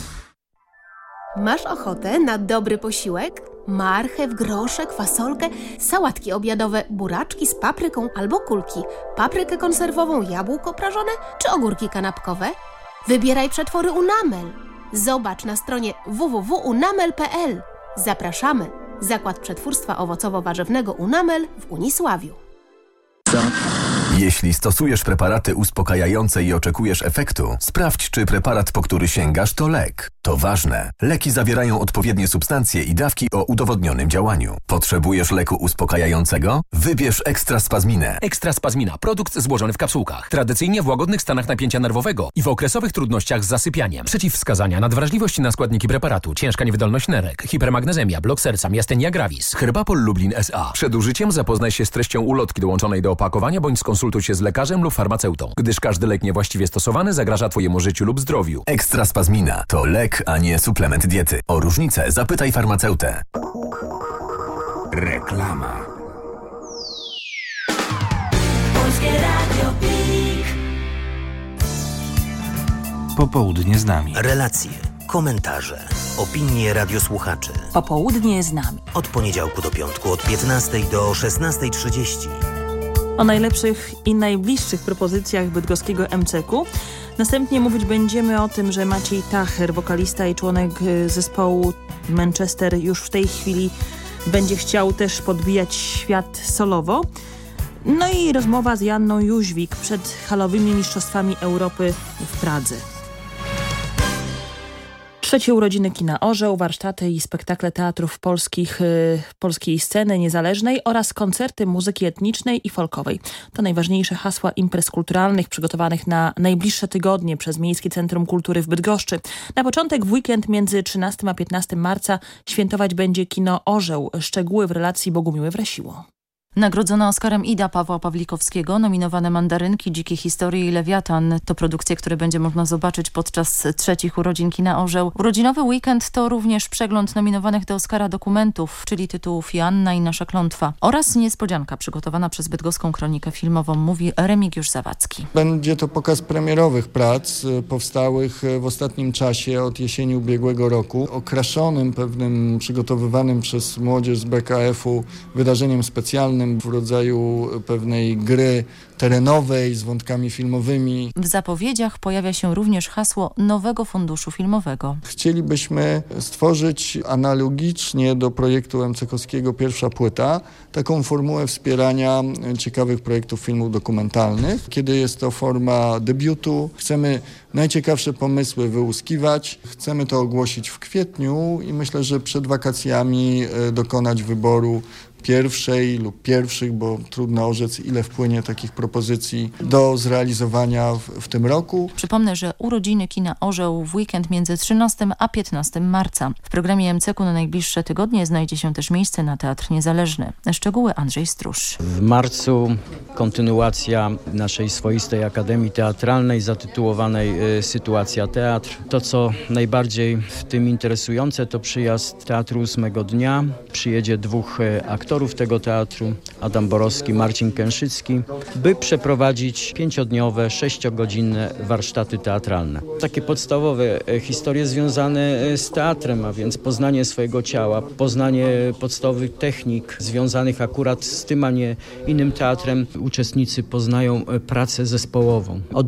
Masz ochotę na dobry posiłek? Marchew, groszek, fasolkę, sałatki obiadowe, buraczki z papryką albo kulki, paprykę konserwową, jabłko prażone czy ogórki kanapkowe? Wybieraj przetwory Unamel. Zobacz na stronie www.unamel.pl. Zapraszamy. Zakład Przetwórstwa Owocowo-Warzywnego Unamel w Unisławiu. Jeśli stosujesz preparaty uspokajające i oczekujesz efektu, sprawdź, czy preparat, po który sięgasz, to lek. To ważne. Leki zawierają odpowiednie substancje i dawki o udowodnionym działaniu. Potrzebujesz leku uspokajającego? Wybierz Ekstraspazminę. Ekstraspazmina. Produkt złożony w kapsułkach. Tradycyjnie w łagodnych stanach napięcia nerwowego i w okresowych trudnościach z zasypianiem. Przeciwwskazania: nadwrażliwość na składniki preparatu, ciężka niewydolność nerek, hipermagnezemia, blok serca, miastenia gravis. Herbapol Lublin S.A. Przed użyciem zapoznaj się z treścią ulotki dołączonej do opakowania bądź skonsultuj się z lekarzem lub farmaceutą, gdyż każdy lek niewłaściwie stosowany zagraża Twojemu życiu lub zdrowiu. Ekstraspazmina to lek, a nie suplement diety. O różnicę zapytaj farmaceutę. Reklama. Polskie Radio PiK. Popołudnie z nami. Relacje, komentarze, opinie radiosłuchaczy. Popołudnie z nami. Od poniedziałku do piątku od 15 do 16:30. O najlepszych i najbliższych propozycjach bydgoskiego MCK-u. Następnie mówić będziemy o tym, że Maciej Tacher, wokalista i członek zespołu Manchester, już w tej chwili będzie chciał też podbijać świat solowo. No i rozmowa z Janną Jóźwik przed halowymi mistrzostwami Europy w Pradze. Trzecie urodziny Kina Orzeł, warsztaty i spektakle teatrów polskiej sceny niezależnej oraz koncerty muzyki etnicznej i folkowej. To najważniejsze hasła imprez kulturalnych przygotowanych na najbliższe tygodnie przez Miejskie Centrum Kultury w Bydgoszczy. Na początek w weekend między 13 a 15 marca świętować będzie Kino Orzeł. Szczegóły w relacji Bogumiły Wrasiło. Nagrodzona Oscarem Ida Pawła Pawlikowskiego, nominowane Mandarynki, Dzikie historie i Lewiatan to produkcje, które będzie można zobaczyć podczas trzecich urodzin Kina Orzeł. Urodzinowy weekend to również przegląd nominowanych do Oscara dokumentów, czyli tytułów Joanna i Nasza klątwa oraz niespodzianka przygotowana przez Bydgoską Kronikę Filmową, mówi Remigiusz Zawadzki. Będzie to pokaz premierowych prac powstałych w ostatnim czasie od jesieni ubiegłego roku, okraszonym pewnym przygotowywanym przez młodzież z BKF-u wydarzeniem specjalnym teatralnym w rodzaju pewnej gry terenowej z wątkami filmowymi. W zapowiedziach pojawia się również hasło nowego funduszu filmowego. Chcielibyśmy stworzyć analogicznie do projektu MCK-owskiego Pierwsza Płyta taką formułę wspierania ciekawych projektów filmów dokumentalnych. Kiedy jest to forma debiutu, chcemy najciekawsze pomysły wyłuskiwać. Chcemy to ogłosić w kwietniu i myślę, że przed wakacjami dokonać wyboru pierwszej lub pierwszych, bo trudno orzec, ile wpłynie takich propozycji do zrealizowania w tym roku. Przypomnę, że urodziny Kina Orzeł w weekend między 13 a 15 marca. W programie MCK-u na najbliższe tygodnie znajdzie się też miejsce na Teatr Niezależny. Szczegóły Andrzej Stróż. W marcu kontynuacja naszej swoistej Akademii Teatralnej zatytułowanej Sytuacja Teatr. To, co najbardziej w tym interesujące, to przyjazd Teatru 8 dnia. Przyjedzie 2 aktorów tego teatru, Adam Borowski, Marcin Kęszycki, by przeprowadzić 5-dniowe, 6-godzinne warsztaty teatralne. Takie podstawowe historie związane z teatrem, a więc poznanie swojego ciała, poznanie podstawowych technik związanych akurat z tym, a nie innym teatrem. Uczestnicy poznają pracę zespołową. Od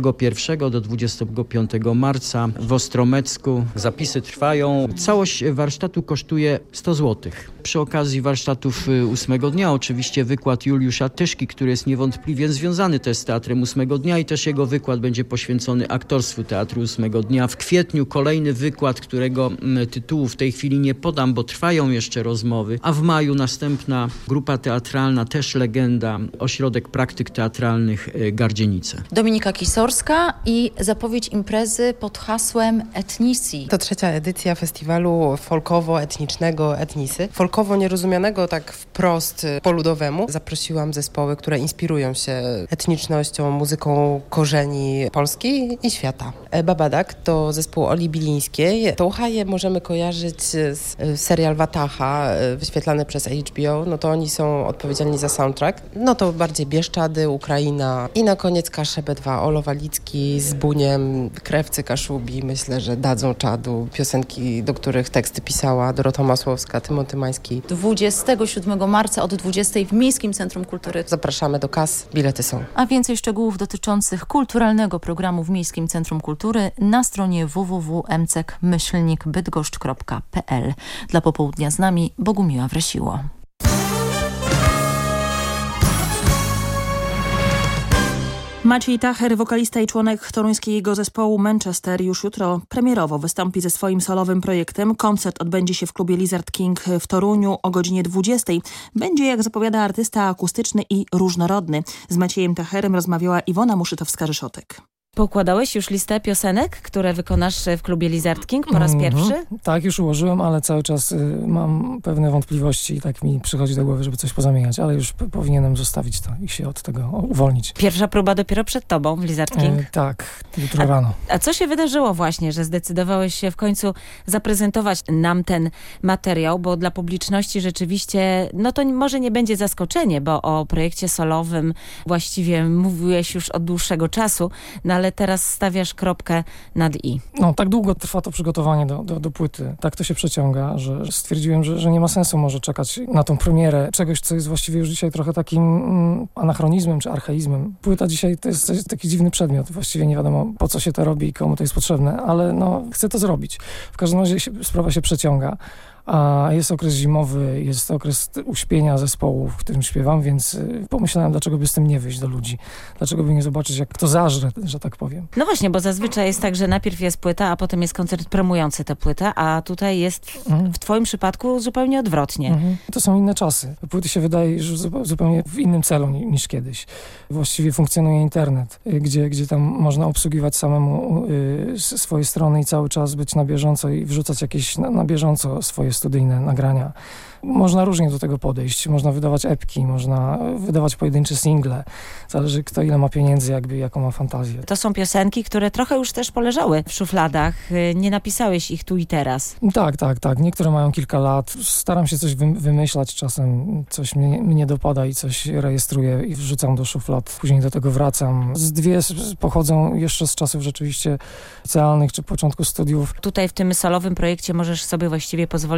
21 do 25 marca w Ostromecku zapisy trwają. Całość warsztatu kosztuje 100 zł. Przy okazji warsztatów 8 dnia oczywiście wykład Juliusza Tyszki, który jest niewątpliwie związany też z Teatrem 8 dnia i też jego wykład będzie poświęcony aktorstwu Teatru 8 dnia. W kwietniu kolejny wykład, którego tytułu w tej chwili nie podam, bo trwają jeszcze rozmowy, a w maju następna grupa teatralna, też legenda, Ośrodek Praktyk Teatralnych Gardzienice. Dominika Kisorska i zapowiedź imprezy pod hasłem Etnisi. To 3. edycja festiwalu folkowo-etnicznego Etnisy. Folkowo nierozumianego tak wprost po ludowemu. Zaprosiłam zespoły, które inspirują się etnicznością, muzyką korzeni Polski i świata. Babadak to zespół Oli Bilińskiej. Touhaje możemy kojarzyć z serial Wataha, wyświetlany przez HBO. No to oni są odpowiedzialni za soundtrack. No to bardziej Bieszczady, Ukraina i na koniec Kaszebę-2, Olo Walicki z Buniem, Krewcy Kaszubi. Myślę, że dadzą czadu. Piosenki, do których teksty pisała Dorota Masłowska, Tymoty Mański. 27 marca od 20 w Miejskim Centrum Kultury. Zapraszamy do kas, bilety są. A więcej szczegółów dotyczących kulturalnego programu w Miejskim Centrum Kultury na stronie www.mcek-bydgoszcz.pl. Dla Popołudnia z nami Bogumiła Wresiło. Maciej Tacher, wokalista i członek toruńskiego zespołu Manchester, już jutro premierowo wystąpi ze swoim solowym projektem. Koncert odbędzie się w klubie Lizard King w Toruniu o godzinie 20. Będzie, jak zapowiada artysta, akustyczny i różnorodny. Z Maciejem Tacherem rozmawiała Iwona Muszytowska-Rzeszotek. Pokładałeś już listę piosenek, które wykonasz w klubie Lizard King po raz pierwszy? Tak, już ułożyłem, ale cały czas mam pewne wątpliwości i tak mi przychodzi do głowy, żeby coś pozamieniać, ale już powinienem zostawić to i się od tego uwolnić. Pierwsza próba dopiero przed tobą w Lizard King? Tak, jutro rano. A co się wydarzyło właśnie, że zdecydowałeś się w końcu zaprezentować nam ten materiał, bo dla publiczności rzeczywiście, no to może nie będzie zaskoczenie, bo o projekcie solowym właściwie mówiłeś już od dłuższego czasu, no ale teraz stawiasz kropkę nad i. No, tak długo trwa to przygotowanie do płyty. Tak to się przeciąga, że stwierdziłem, że nie ma sensu może czekać na tą premierę czegoś, co jest właściwie już dzisiaj trochę takim anachronizmem czy archaizmem. Płyta dzisiaj to jest taki dziwny przedmiot. Właściwie nie wiadomo, po co się to robi i komu to jest potrzebne, ale no, chcę to zrobić. W każdym razie sprawa się przeciąga. A jest okres zimowy, jest okres uśpienia zespołu, w którym śpiewam, więc pomyślałem, dlaczego by z tym nie wyjść do ludzi. Dlaczego by nie zobaczyć, jak to zażre, że tak powiem. No właśnie, bo zazwyczaj jest tak, że najpierw jest płyta, a potem jest koncert promujący tę płytę, a tutaj jest w twoim przypadku zupełnie odwrotnie. To są inne czasy. Płyty się wydaje już zupełnie w innym celu niż kiedyś. Właściwie funkcjonuje internet, gdzie tam można obsługiwać samemu swoje strony i cały czas być na bieżąco i wrzucać jakieś na bieżąco swoje studyjne nagrania. Można różnie do tego podejść. Można wydawać epki, można wydawać pojedyncze single. Zależy kto ile ma pieniędzy, jaką ma fantazję. To są piosenki, które trochę już też poleżały w szufladach. Nie napisałeś ich tu i teraz. Tak. Niektóre mają kilka lat. Staram się coś wymyślać. Czasem coś mnie dopada i coś rejestruję i wrzucam do szuflad. Później do tego wracam. Dwie pochodzą jeszcze z czasów rzeczywiście licealnych czy początku studiów. Tutaj w tym solowym projekcie możesz sobie właściwie pozwolić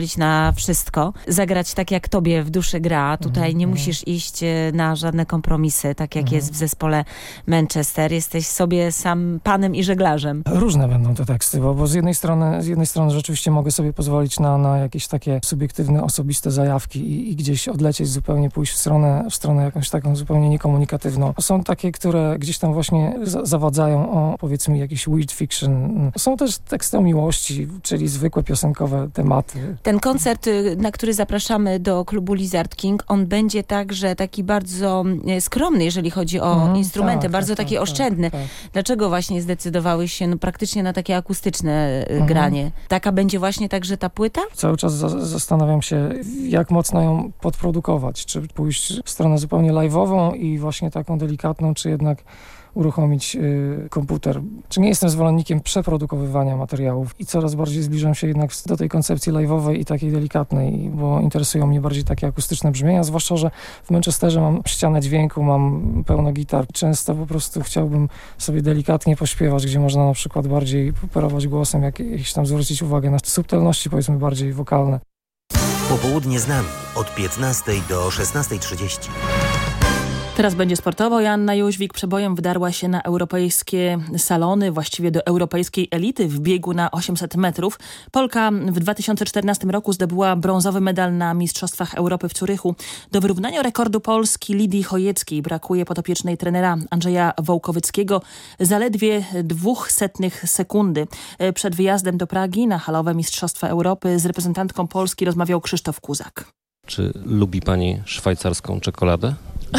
pozwolić na wszystko, zagrać tak, jak tobie w duszy gra. Tutaj nie musisz iść na żadne kompromisy, tak jak jest w zespole Manchester. Jesteś sobie sam panem i żeglarzem. Różne będą te teksty, bo z jednej strony rzeczywiście mogę sobie pozwolić na jakieś takie subiektywne, osobiste zajawki i gdzieś odlecieć zupełnie, pójść w stronę jakąś taką zupełnie niekomunikatywną. Są takie, które gdzieś tam właśnie zawadzają o, powiedzmy, jakiś weird fiction. Są też teksty o miłości, czyli zwykłe piosenkowe tematy. Ten koncert, na który zapraszamy do klubu Lizard King, on będzie także taki bardzo skromny, jeżeli chodzi o instrumenty, bardzo taki oszczędny. Tak. Dlaczego właśnie zdecydowałeś się praktycznie na takie akustyczne granie? Taka będzie właśnie także ta płyta? Cały czas zastanawiam się, jak mocno ją podprodukować. Czy pójść w stronę zupełnie live'ową i właśnie taką delikatną, czy jednak uruchomić komputer. Czy nie jestem zwolennikiem przeprodukowywania materiałów i coraz bardziej zbliżam się jednak do tej koncepcji live'owej i takiej delikatnej, bo interesują mnie bardziej takie akustyczne brzmienia, zwłaszcza, że w Manchesterze mam ścianę dźwięku, mam pełno gitar. Często po prostu chciałbym sobie delikatnie pośpiewać, gdzie można na przykład bardziej poperować głosem, jakieś tam zwrócić uwagę na subtelności, powiedzmy, bardziej wokalne. Popołudnie z nami od 15 do 16:30. Teraz będzie sportowo. Joanna Jóźwik przebojem wdarła się na europejskie salony, właściwie do europejskiej elity w biegu na 800 metrów. Polka w 2014 roku zdobyła brązowy medal na Mistrzostwach Europy w Zurychu. Do wyrównania rekordu Polski Lidii Chojeckiej brakuje podopiecznej trenera Andrzeja Wołkowyckiego zaledwie 0,02 sekundy. Przed wyjazdem do Pragi na halowe Mistrzostwa Europy z reprezentantką Polski rozmawiał Krzysztof Kuzak. Czy lubi pani szwajcarską czekoladę?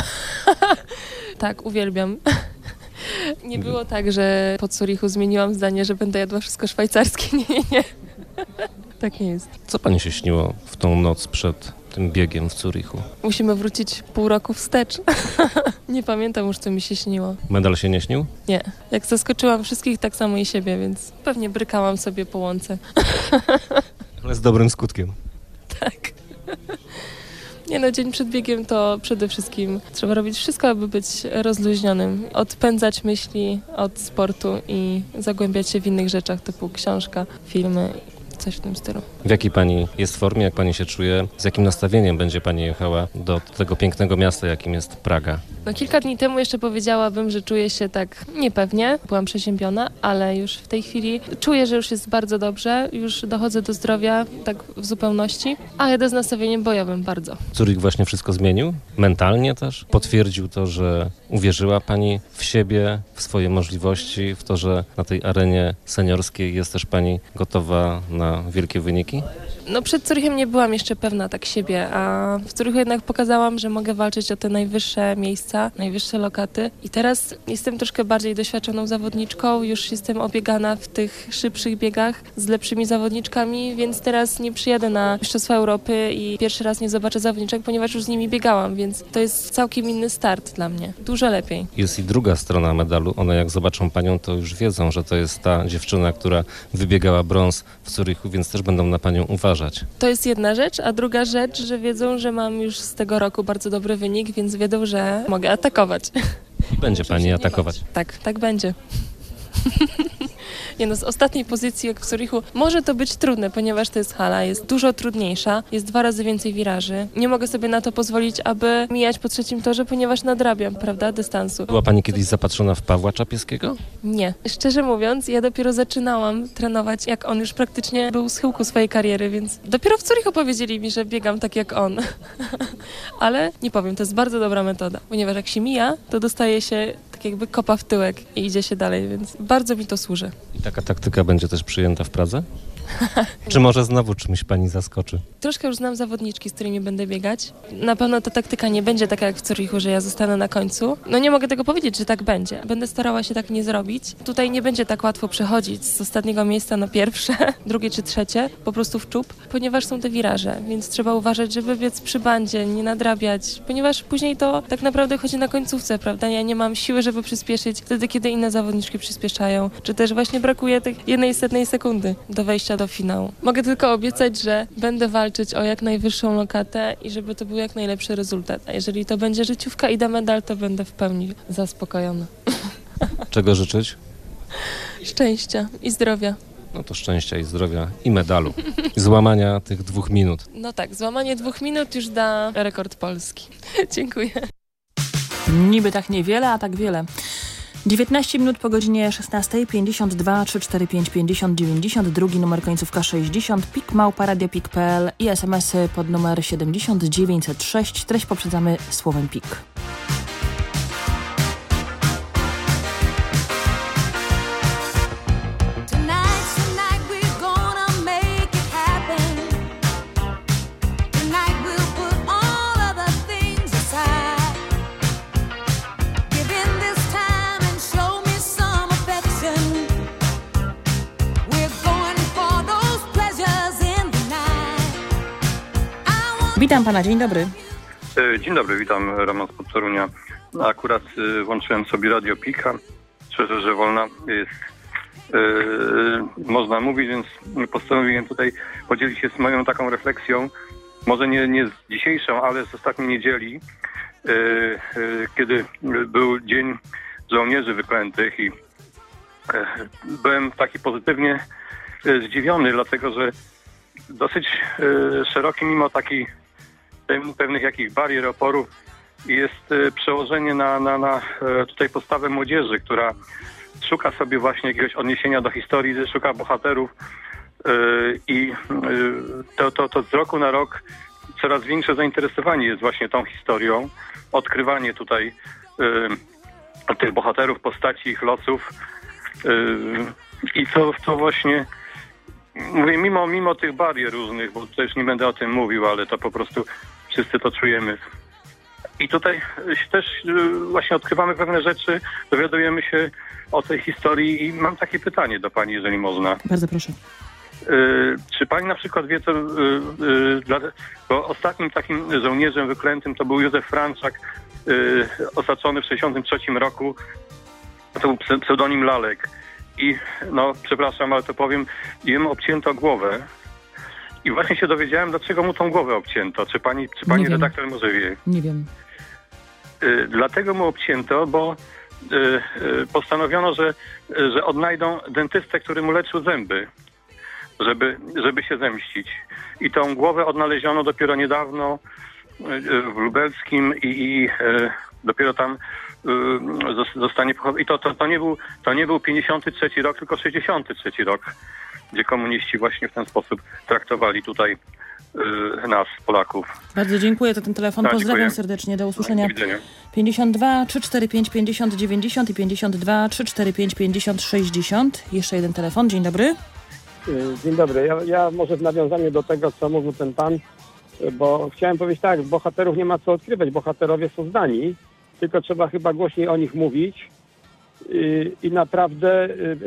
Tak, uwielbiam. Nie było tak, że po Zurychu zmieniłam zdanie, że będę jadła wszystko szwajcarskie. Nie. Tak nie jest. Co pani się śniło w tą noc przed tym biegiem w Zurychu? Musimy wrócić pół roku wstecz. Nie pamiętam już, co mi się śniło. Medal się nie śnił? Nie. Jak zaskoczyłam wszystkich, tak samo i siebie, więc pewnie brykałam sobie po łące. Ale z dobrym skutkiem. Tak. Nie no, dzień przed biegiem to przede wszystkim trzeba robić wszystko, aby być rozluźnionym. Odpędzać myśli od sportu i zagłębiać się w innych rzeczach typu książka, filmy, coś w tym stylu. W jakiej pani jest formie, jak pani się czuje? Z jakim nastawieniem będzie pani jechała do tego pięknego miasta, jakim jest Praga? No kilka dni temu jeszcze powiedziałabym, że czuję się tak niepewnie. Byłam przeziębiona, ale już w tej chwili czuję, że już jest bardzo dobrze. Już dochodzę do zdrowia tak w zupełności, a jadę z nastawieniem bojowym bardzo. Zurich właśnie wszystko zmienił? Mentalnie też? Potwierdził to, że uwierzyła pani w siebie, w swoje możliwości, w to, że na tej arenie seniorskiej jest też pani gotowa na wielkie wyniki? No przed Zurychem nie byłam jeszcze pewna tak siebie, a w Zurychu jednak pokazałam, że mogę walczyć o te najwyższe miejsca, najwyższe lokaty i teraz jestem troszkę bardziej doświadczoną zawodniczką, już jestem obiegana w tych szybszych biegach z lepszymi zawodniczkami, więc teraz nie przyjadę na Mistrzostwa Europy i pierwszy raz nie zobaczę zawodniczek, ponieważ już z nimi biegałam, więc to jest całkiem inny start dla mnie, dużo lepiej. Jest i druga strona medalu, one jak zobaczą panią, to już wiedzą, że to jest ta dziewczyna, która wybiegała brąz w Zurychu, więc też będą na panią uważać. To jest jedna rzecz, a druga rzecz, że wiedzą, że mam już z tego roku bardzo dobry wynik, więc wiedzą, że mogę atakować. I będzie pani atakować. Tak będzie. Nie no, z ostatniej pozycji jak w Zurychu może to być trudne, ponieważ to jest hala, jest dużo trudniejsza, jest 2 razy więcej wiraży. Nie mogę sobie na to pozwolić, aby mijać po trzecim torze, ponieważ nadrabiam, prawda, dystansu. Była pani kiedyś zapatrzona w Pawła Czapieskiego? Nie. Szczerze mówiąc, ja dopiero zaczynałam trenować, jak on już praktycznie był u schyłku swojej kariery, więc dopiero w Zurychu powiedzieli mi, że biegam tak jak on. Ale nie powiem, to jest bardzo dobra metoda, ponieważ jak się mija, to dostaje się tak jakby kopa w tyłek i idzie się dalej, więc bardzo mi to służy. I taka taktyka będzie też przyjęta w Pradze? Czy może znowu czymś pani zaskoczy? Troszkę już znam zawodniczki, z którymi będę biegać. Na pewno ta taktyka nie będzie taka jak w Zurychu, że ja zostanę na końcu. No nie mogę tego powiedzieć, że tak będzie. Będę starała się tak nie zrobić. Tutaj nie będzie tak łatwo przechodzić z ostatniego miejsca na pierwsze, drugie czy trzecie, po prostu w czub, ponieważ są te wiraże, więc trzeba uważać, żeby biec przy bandzie, nie nadrabiać, ponieważ później to tak naprawdę chodzi na końcówce, prawda? Ja nie mam siły, żeby przyspieszyć wtedy, kiedy inne zawodniczki przyspieszają, czy też właśnie brakuje tej 1/100 sekundy do wejścia do finału. Mogę tylko obiecać, że będę walczyć o jak najwyższą lokatę i żeby to był jak najlepszy rezultat. A jeżeli to będzie życiówka i da medal, to będę w pełni zaspokojona. Czego życzyć? Szczęścia i zdrowia. No to szczęścia i zdrowia i medalu. Złamania tych 2 minut. No tak, złamanie 2 minut już da rekord Polski. Dziękuję. Niby tak niewiele, a tak wiele. 19 minut po godzinie 16, 52 345 50 90, drugi numer końcówka 60, pik@radiopik.pl i SMS-y pod numer 7906. Treść poprzedzamy słowem pik. Witam pana, dzień dobry. Dzień dobry, witam, Roman z Torunia. Akurat włączyłem sobie Radio Pika. Szczerze, że wolna jest, można mówić, więc postanowiłem tutaj podzielić się z moją taką refleksją. Może nie z dzisiejszą, ale z ostatniej niedzieli, kiedy był Dzień Żołnierzy Wyklętych i byłem taki pozytywnie zdziwiony, dlatego że dosyć szeroki, mimo takich pewnych jakichś barier, oporów, jest przełożenie na tutaj postawę młodzieży, która szuka sobie właśnie jakiegoś odniesienia do historii, szuka bohaterów i to z roku na rok coraz większe zainteresowanie jest właśnie tą historią, odkrywanie tutaj tych bohaterów, postaci, ich losów i to właśnie mówię, mimo tych barier różnych, bo tutaj już nie będę o tym mówił, ale to po prostu wszyscy to czujemy. I tutaj też właśnie odkrywamy pewne rzeczy, dowiadujemy się o tej historii i mam takie pytanie do pani, jeżeli można. Bardzo proszę. Czy pani na przykład wie, co, bo ostatnim takim żołnierzem wyklętym to był Józef Franczak, osaczony w 1963 roku, to był pseudonim Lalek. I no, przepraszam, ale to powiem, jemu obcięto głowę. I właśnie się dowiedziałem, dlaczego mu tą głowę obcięto. Czy pani redaktor może wie? Nie wiem. Dlatego mu obcięto, bo postanowiono, że odnajdą dentystę, który mu leczył zęby, żeby się zemścić. I tą głowę odnaleziono dopiero niedawno w Lubelskim i dopiero tam zostanie pochowane. I to nie był 53 rok, tylko 63 rok, gdzie komuniści właśnie w ten sposób traktowali tutaj nas, Polaków. Bardzo dziękuję za ten telefon. Pozdrawiam serdecznie. Do usłyszenia. 52 345 50 90 i 52 345 50 60. Jeszcze jeden telefon. Dzień dobry. Dzień dobry. Ja może w nawiązaniu do tego, co mówił ten pan, bo chciałem powiedzieć tak, bohaterów nie ma co odkrywać. Bohaterowie są znani, tylko trzeba chyba głośniej o nich mówić i naprawdę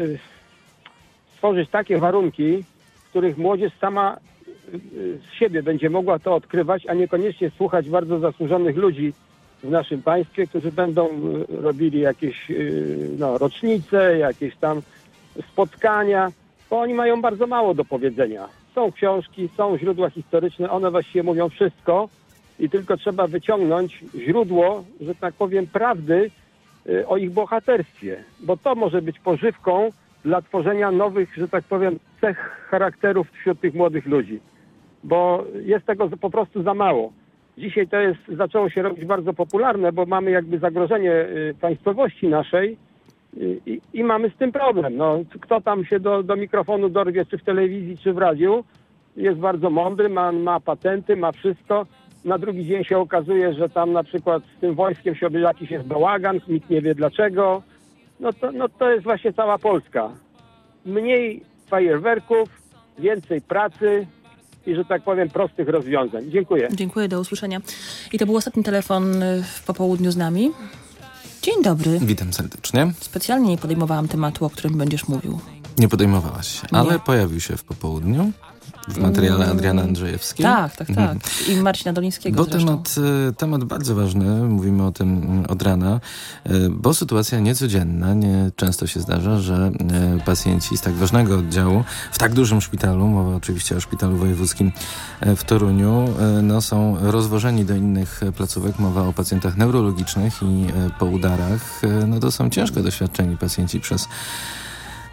stworzyć takie warunki, w których młodzież sama z siebie będzie mogła to odkrywać, a niekoniecznie słuchać bardzo zasłużonych ludzi w naszym państwie, którzy będą robili jakieś rocznice, jakieś tam spotkania, bo oni mają bardzo mało do powiedzenia. Są książki, są źródła historyczne, one właściwie mówią wszystko i tylko trzeba wyciągnąć źródło, że tak powiem, prawdy o ich bohaterstwie, bo to może być pożywką dla tworzenia nowych, że tak powiem, cech charakterów wśród tych młodych ludzi, bo jest tego po prostu za mało. Dzisiaj to zaczęło się robić bardzo popularne, bo mamy jakby zagrożenie państwowości naszej i mamy z tym problem. No, kto tam się do mikrofonu dorwie, czy w telewizji, czy w radiu, jest bardzo mądry, ma patenty, ma wszystko. Na drugi dzień się okazuje, że tam na przykład z tym wojskiem się jakiś jest bałagan, nikt nie wie dlaczego. No to jest właśnie cała Polska. Mniej fajerwerków, więcej pracy i, że tak powiem, prostych rozwiązań. Dziękuję. Dziękuję, do usłyszenia. I to był ostatni telefon w popołudniu z nami. Dzień dobry. Witam serdecznie. Specjalnie nie podejmowałam tematu, o którym będziesz mówił. Nie podejmowałaś się, ale pojawił się w popołudniu. W materiale Adriana Andrzejewskiej. Tak. I Marcina Dolińskiego bo zresztą. temat bardzo ważny, mówimy o tym od rana, bo sytuacja niecodzienna. Nie często się zdarza, że pacjenci z tak ważnego oddziału w tak dużym szpitalu, mowa oczywiście o szpitalu wojewódzkim w Toruniu, są rozwożeni do innych placówek. Mowa o pacjentach neurologicznych i po udarach. To są ciężko doświadczeni pacjenci przez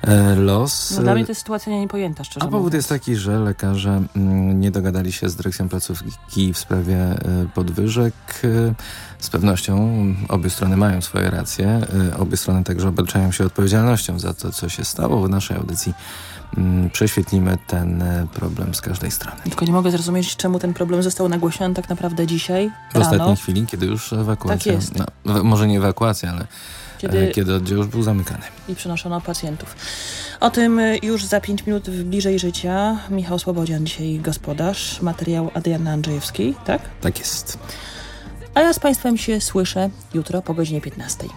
los. No dla mnie to jest sytuacja niepojęta, szczerze A powód mówiąc. jest taki, że lekarze nie dogadali się z dyrekcją placówki w sprawie podwyżek. Z pewnością obie strony mają swoje racje. Obie strony także obarczają się odpowiedzialnością za to, co się stało. W naszej audycji prześwietlimy ten problem z każdej strony. Tylko nie mogę zrozumieć, czemu ten problem został nagłośniony tak naprawdę dzisiaj W ostatniej chwili, kiedy już ewakuacja... Tak jest. No, może nie ewakuacja, ale kiedy oddział już był zamykany. I przenoszono pacjentów. O tym już za 5 minut w Bliżej Życia. Michał Słabodzian dzisiaj gospodarz. Materiał Adrianny Andrzejewskiej, tak? Tak jest. A ja z Państwem się słyszę jutro po godzinie 15.